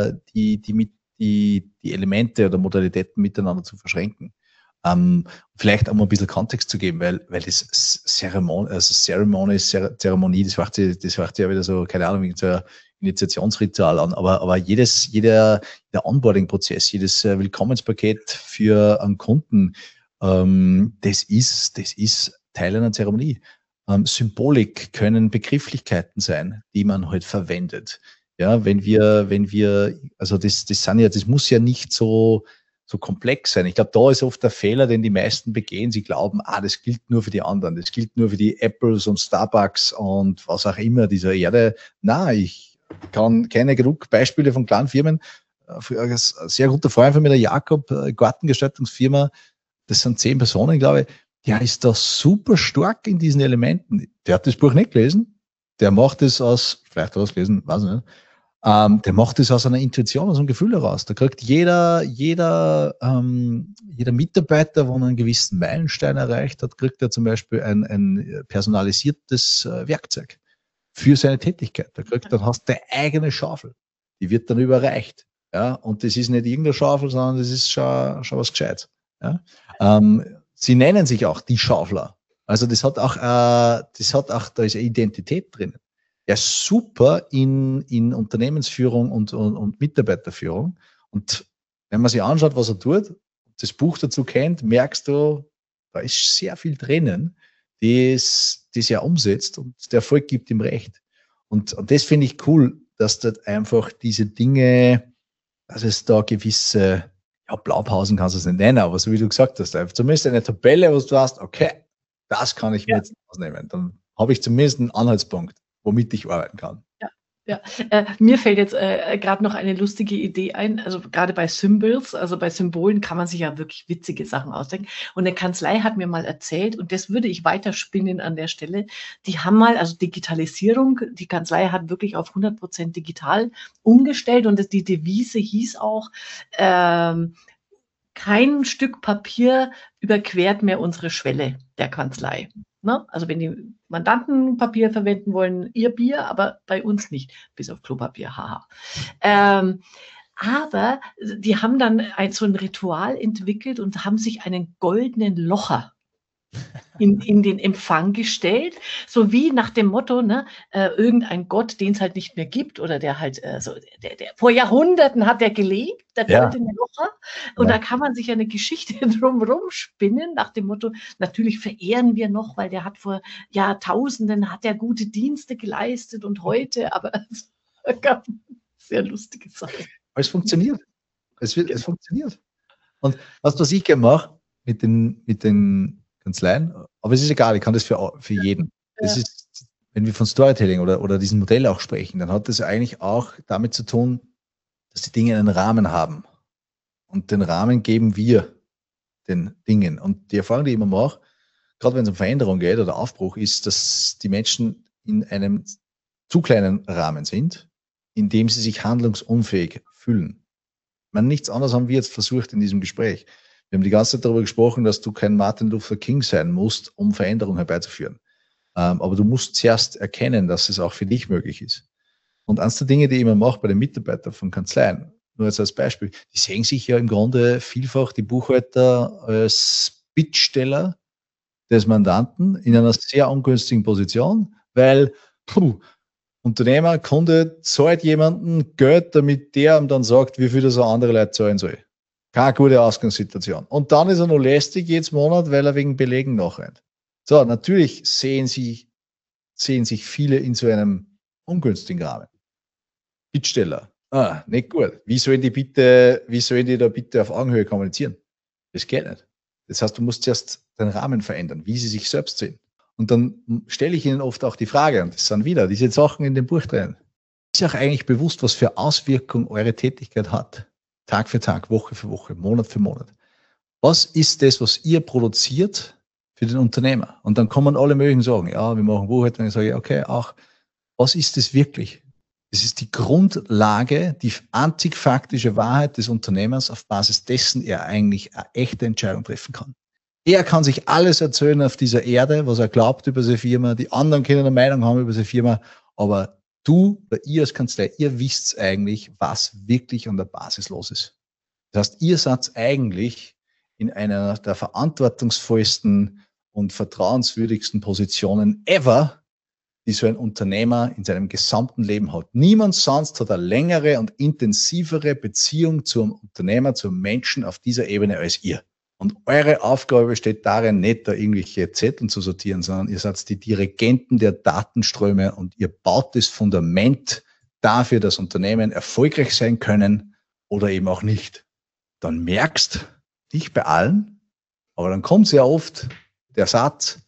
die Elemente oder Modalitäten miteinander zu verschränken. Vielleicht auch mal ein bisschen Kontext zu geben, weil das Zeremonie, das macht ja wieder so, keine Ahnung, so ein Initiationsritual an, aber jeder Onboarding-Prozess, jedes Willkommenspaket für einen Kunden, das ist Teil einer Zeremonie. Symbolik können Begrifflichkeiten sein, die man halt verwendet. Ja, wenn wir, also das muss ja nicht so komplex sein. Ich glaube, da ist oft der Fehler, den die meisten begehen. Sie glauben, das gilt nur für die anderen. Das gilt nur für die Apples und Starbucks und was auch immer dieser Erde. Na, ich kenne genug Beispiele von kleinen Firmen. Ein sehr guter Freund von mir, der Jakob, Gartengestaltungsfirma, das sind 10 Personen, glaube ich. Der ist da super stark in diesen Elementen. Der hat das Buch nicht gelesen. Der macht es vielleicht hat er es gelesen, weiß ich nicht. Der macht es aus einer Intuition, aus einem Gefühl heraus. Da kriegt jeder Mitarbeiter, wenn er einen gewissen Meilenstein erreicht hat, kriegt er zum Beispiel ein personalisiertes Werkzeug für seine Tätigkeit. Dann hast du deine eigene Schaufel. Die wird dann überreicht. Ja, und das ist nicht irgendeine Schaufel, sondern das ist schon was Gescheites. Ja? Sie nennen sich auch die Schaufler. Also da ist eine Identität drin. Ja, super in Unternehmensführung und Mitarbeiterführung. Und wenn man sich anschaut, was er tut, das Buch dazu kennt, merkst du, da ist sehr viel drinnen, das er umsetzt und der Erfolg gibt ihm recht. Und das finde ich cool, dass dort einfach diese Dinge, dass es da gewisse, ja, Blaupausen kannst du es nicht nennen, aber so wie du gesagt hast, zumindest eine Tabelle, wo du hast, okay, das kann ich mir jetzt ausnehmen. Dann habe ich zumindest einen Anhaltspunkt, womit ich arbeiten kann. Ja, mir fällt jetzt gerade noch eine lustige Idee ein. Also gerade bei Symbols, also bei Symbolen kann man sich ja wirklich witzige Sachen ausdenken. Und eine Kanzlei hat mir mal erzählt, und das würde ich weiterspinnen an der Stelle, die haben mal, also Digitalisierung, die Kanzlei hat wirklich auf 100% digital umgestellt und die Devise hieß auch, kein Stück Papier überquert mehr unsere Schwelle der Kanzlei. Ne? Also wenn die Mandanten Papier verwenden wollen, ihr Bier, aber bei uns nicht, bis auf Klopapier, haha. Aber die haben dann so ein Ritual entwickelt und haben sich einen goldenen Locher in den Empfang gestellt, so wie nach dem Motto, ne, irgendein Gott, den es halt nicht mehr gibt oder der halt der vor Jahrhunderten hat der gelebt, der goldene Locher. Und da kann man sich eine Geschichte drumherum spinnen nach dem Motto, natürlich verehren wir noch, weil der hat vor Jahrtausenden hat der gute Dienste geleistet und heute, aber sehr lustige Sache. Aber es funktioniert. Es funktioniert. Und was ich gerne mache mit den Kanzleien, aber es ist egal, ich kann das für jeden. Das ist, wenn wir von Storytelling oder diesem Modell auch sprechen, dann hat das eigentlich auch damit zu tun, dass die Dinge einen Rahmen haben. Und den Rahmen geben wir den Dingen. Und die Erfahrung, die ich immer mache, gerade wenn es um Veränderung geht oder Aufbruch, ist, dass die Menschen in einem zu kleinen Rahmen sind, in dem sie sich handlungsunfähig fühlen. Ich meine, nichts anderes haben wir jetzt versucht in diesem Gespräch. Wir haben die ganze Zeit darüber gesprochen, dass du kein Martin Luther King sein musst, um Veränderung herbeizuführen. Aber du musst zuerst erkennen, dass es auch für dich möglich ist. Und eines der Dinge, die ich immer mache bei den Mitarbeitern von Kanzleien, nur jetzt als Beispiel, die sehen sich ja im Grunde vielfach die Buchhalter als Bittsteller des Mandanten in einer sehr ungünstigen Position, weil Unternehmer, Kunde zahlt jemanden Geld, damit der ihm dann sagt, wie viel das andere Leute zahlen soll. Keine gute Ausgangssituation. Und dann ist er noch lästig jedes Monat, weil er wegen Belegen nachrennt. So, natürlich sehen sich viele in so einem ungünstigen Rahmen. Bittsteller. Nicht gut. Wie sollen die da bitte auf Augenhöhe kommunizieren? Das geht nicht. Das heißt, du musst zuerst den Rahmen verändern, wie sie sich selbst sehen. Und dann stelle ich ihnen oft auch die Frage, und das sind wieder diese Sachen in dem Buch drin. Ist euch eigentlich bewusst, was für Auswirkungen eure Tätigkeit hat? Tag für Tag, Woche für Woche, Monat für Monat. Was ist das, was ihr produziert für den Unternehmer? Und dann kommen alle möglichen sagen, ja, wir machen Buchhaltung. Und ich sage, okay, auch, was ist das wirklich? Das ist die Grundlage, die einzig faktische Wahrheit des Unternehmers, auf Basis dessen er eigentlich eine echte Entscheidung treffen kann. Er kann sich alles erzählen auf dieser Erde, was er glaubt über seine Firma. Die anderen können eine Meinung haben über seine Firma. Aber du oder ihr als Kanzlei, ihr wisst eigentlich, was wirklich an der Basis los ist. Das heißt, ihr seid eigentlich in einer der verantwortungsvollsten und vertrauenswürdigsten Positionen ever, die so ein Unternehmer in seinem gesamten Leben hat. Niemand sonst hat eine längere und intensivere Beziehung zum Unternehmer, zum Menschen auf dieser Ebene als ihr. Und eure Aufgabe besteht darin, nicht da irgendwelche Zettel zu sortieren, sondern ihr seid die Dirigenten der Datenströme und ihr baut das Fundament dafür, dass Unternehmen erfolgreich sein können oder eben auch nicht. Dann merkst, nicht bei allen, aber dann kommt sehr oft der Satz,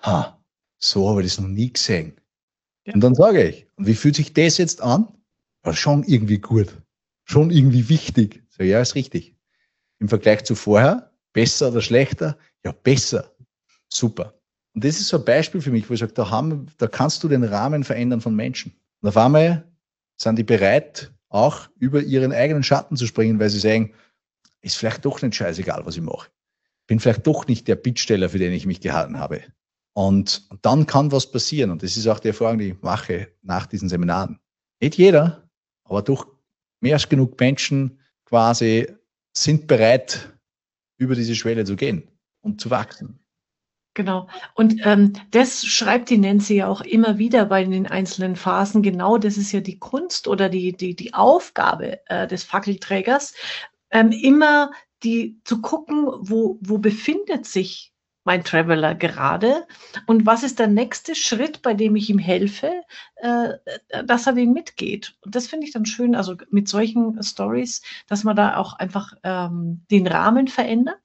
so habe ich das noch nie gesehen. Ja. Und dann sage ich, und wie fühlt sich das jetzt an? Ja, schon irgendwie gut, schon irgendwie wichtig. So, ja, ist richtig. Im Vergleich zu vorher, besser oder schlechter? Ja, besser. Super. Und das ist so ein Beispiel für mich, wo ich sage, da kannst du den Rahmen verändern von Menschen. Und auf einmal sind die bereit, auch über ihren eigenen Schatten zu springen, weil sie sagen, ist vielleicht doch nicht scheißegal, was ich mache. Bin vielleicht doch nicht der Bittsteller, für den ich mich gehalten habe. Und dann kann was passieren. Und das ist auch die Erfahrung, die ich mache nach diesen Seminaren. Nicht jeder, aber doch mehr als genug Menschen quasi sind bereit, über diese Schwelle zu gehen und zu wachsen. Genau. Und das schreibt die Nancy ja auch immer wieder bei den einzelnen Phasen. Genau, das ist ja die Kunst oder die Aufgabe des Fackelträgers, immer zu gucken, wo befindet sich mein Traveler gerade und was ist der nächste Schritt, bei dem ich ihm helfe, dass er den mitgeht. Und das finde ich dann schön, also mit solchen Stories, dass man da auch einfach den Rahmen verändert.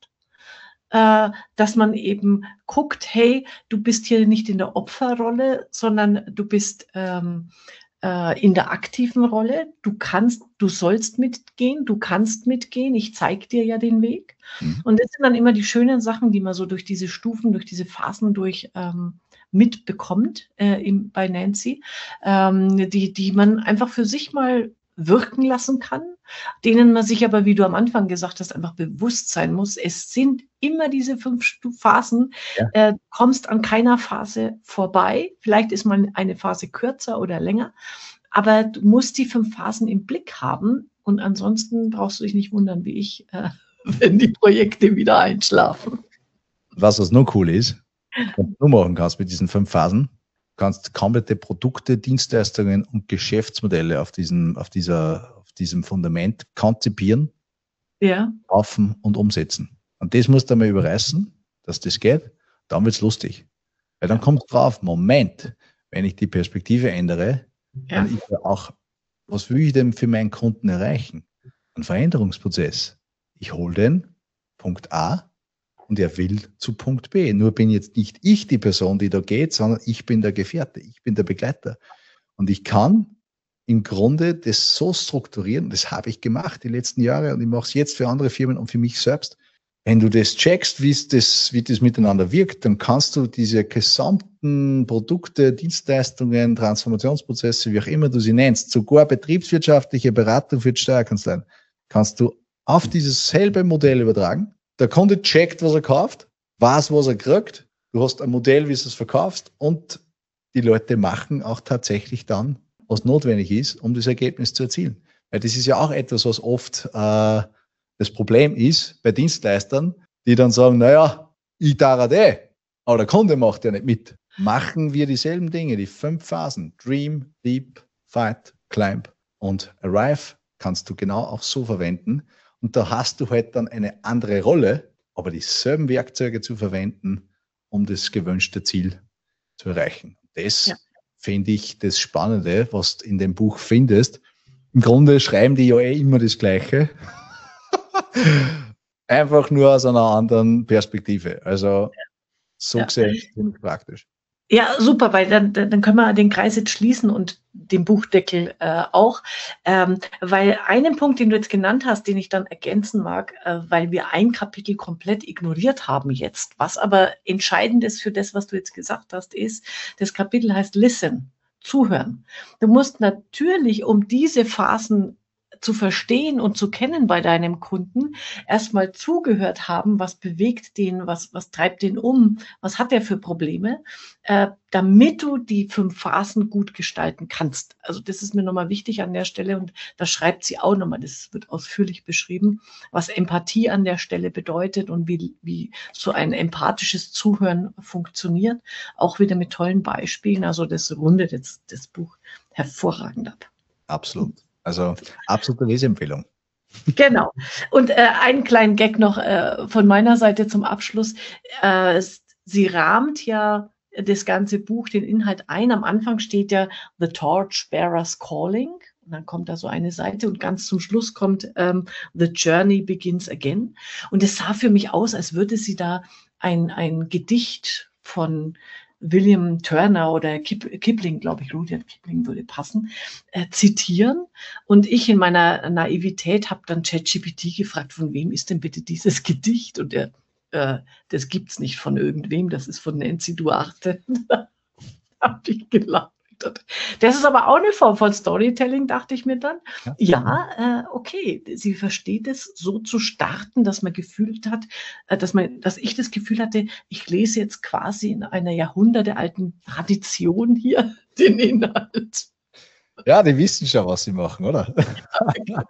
Dass man eben guckt, hey, du bist hier nicht in der Opferrolle, sondern du bist in der aktiven Rolle. Du sollst mitgehen, du kannst mitgehen, ich zeige dir ja den Weg. Und das sind dann immer die schönen Sachen, die man so durch diese Stufen, durch diese Phasen mitbekommt bei Nancy, die man einfach für sich mal wirken lassen kann, denen man sich aber, wie du am Anfang gesagt hast, einfach bewusst sein muss. Es sind immer diese 5 Phasen. Ja. Kommst an keiner Phase vorbei. Vielleicht ist mal eine Phase kürzer oder länger, aber du musst die 5 Phasen im Blick haben und ansonsten brauchst du dich nicht wundern, wie ich, wenn die Projekte wieder einschlafen. Was noch cool ist, was du machen kannst mit diesen 5 Phasen, kannst komplette Produkte, Dienstleistungen und Geschäftsmodelle auf diesem Fundament konzipieren, ja, kaufen und umsetzen. Und das musst du einmal überreißen, dass das geht, dann wird es lustig. Weil dann kommt drauf, Moment, wenn ich die Perspektive ändere, dann ist ja auch, was will ich denn für meinen Kunden erreichen? Ein Veränderungsprozess. Ich hole den Punkt A und er will zu Punkt B. Nur bin jetzt nicht ich die Person, die da geht, sondern ich bin der Gefährte, ich bin der Begleiter. Und ich kann im Grunde das so strukturieren, das habe ich gemacht die letzten Jahre und ich mache es jetzt für andere Firmen und für mich selbst. Wenn du das checkst, wie das miteinander wirkt, dann kannst du diese gesamten Produkte, Dienstleistungen, Transformationsprozesse, wie auch immer du sie nennst, sogar betriebswirtschaftliche Beratung für die Steuerkanzleien, kannst du auf dieses selbe Modell übertragen. Der Kunde checkt, was er kauft, weiß, was er kriegt. Du hast ein Modell, wie du es verkaufst und die Leute machen auch tatsächlich dann, was notwendig ist, um das Ergebnis zu erzielen. Weil das ist ja auch etwas, was oft das Problem ist bei Dienstleistern, die dann sagen, naja, ich darf aber der Kunde macht ja nicht mit. Machen wir dieselben Dinge, die 5 Phasen, Dream, Leap, Fight, Climb und Arrive, kannst du genau auch so verwenden. Und da hast du halt dann eine andere Rolle, aber dieselben Werkzeuge zu verwenden, um das gewünschte Ziel zu erreichen. Das finde ich das Spannende, was du in dem Buch findest. Im Grunde schreiben die ja immer das Gleiche. Einfach nur aus einer anderen Perspektive. Also so gesehen ziemlich praktisch. Ja, super, weil dann können wir den Kreis jetzt schließen und den Buchdeckel auch. Weil einen Punkt, den du jetzt genannt hast, den ich dann ergänzen mag, weil wir ein Kapitel komplett ignoriert haben jetzt. Was aber entscheidend ist für das, was du jetzt gesagt hast, ist, das Kapitel heißt Listen, zuhören. Du musst natürlich, um diese Phasen zu verstehen und zu kennen bei deinem Kunden, erstmal zugehört haben, was bewegt den, was treibt den um, was hat er für Probleme, damit du die 5 Phasen gut gestalten kannst. Also das ist mir nochmal wichtig an der Stelle und das schreibt sie auch nochmal, das wird ausführlich beschrieben, was Empathie an der Stelle bedeutet und wie so ein empathisches Zuhören funktioniert, auch wieder mit tollen Beispielen, also das rundet jetzt das Buch hervorragend ab. Absolut. Also absolute Leseempfehlung. Genau. Und einen kleinen Gag noch von meiner Seite zum Abschluss. Sie rahmt ja das ganze Buch, den Inhalt ein. Am Anfang steht ja The Torchbearer's Calling. Und dann kommt da so eine Seite und ganz zum Schluss kommt The Journey Begins Again. Und es sah für mich aus, als würde sie da ein Gedicht von William Turner oder Kipling, glaube ich, Rudyard Kipling würde passen, zitieren. Und ich in meiner Naivität habe dann ChatGPT gefragt, von wem ist denn bitte dieses Gedicht? Und das gibt's nicht von irgendwem, das ist von Nancy Duarte. Da habe ich gelacht. Das ist aber auch eine Form von Storytelling, dachte ich mir dann. Ja, okay, sie versteht es so zu starten, dass man gefühlt hat, dass ich das Gefühl hatte, ich lese jetzt quasi in einer jahrhundertealten Tradition hier den Inhalt. Ja, die wissen schon, was sie machen, oder? Ja,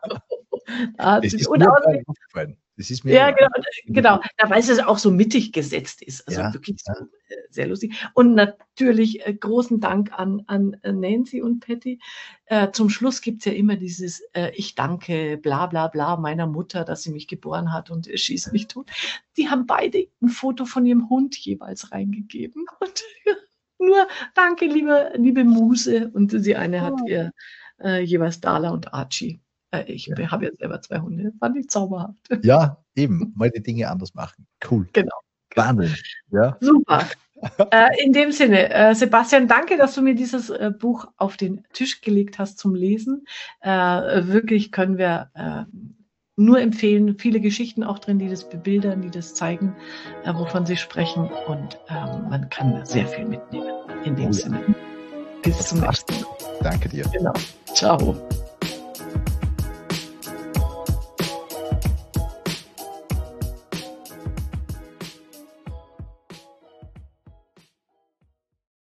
Das ist mir aufgefallen. Das ist mir ja, genau. Da weil es auch so mittig gesetzt ist. Also wirklich so, sehr lustig. Und natürlich großen Dank an Nancy und Patty. Zum Schluss gibt es ja immer dieses Ich danke bla bla bla meiner Mutter, dass sie mich geboren hat und schießt mich tot. Die haben beide ein Foto von ihrem Hund jeweils reingegeben. Und nur danke, liebe Muse. Und die eine hat ihr jeweils Dala und Archie. Ich habe ja selber 2 Hunde. Fand ich zauberhaft. Ja, eben. Mal die Dinge anders machen. Cool. Genau. Wahnsinn. Ja. Super. In dem Sinne, Sebastian, danke, dass du mir dieses Buch auf den Tisch gelegt hast zum Lesen. Wirklich können wir nur empfehlen. Viele Geschichten auch drin, die das bebildern, die das zeigen, wovon sie sprechen. Und man kann sehr viel mitnehmen. In dem Sinne. Bis zum nächsten Mal. Danke dir. Genau. Ciao.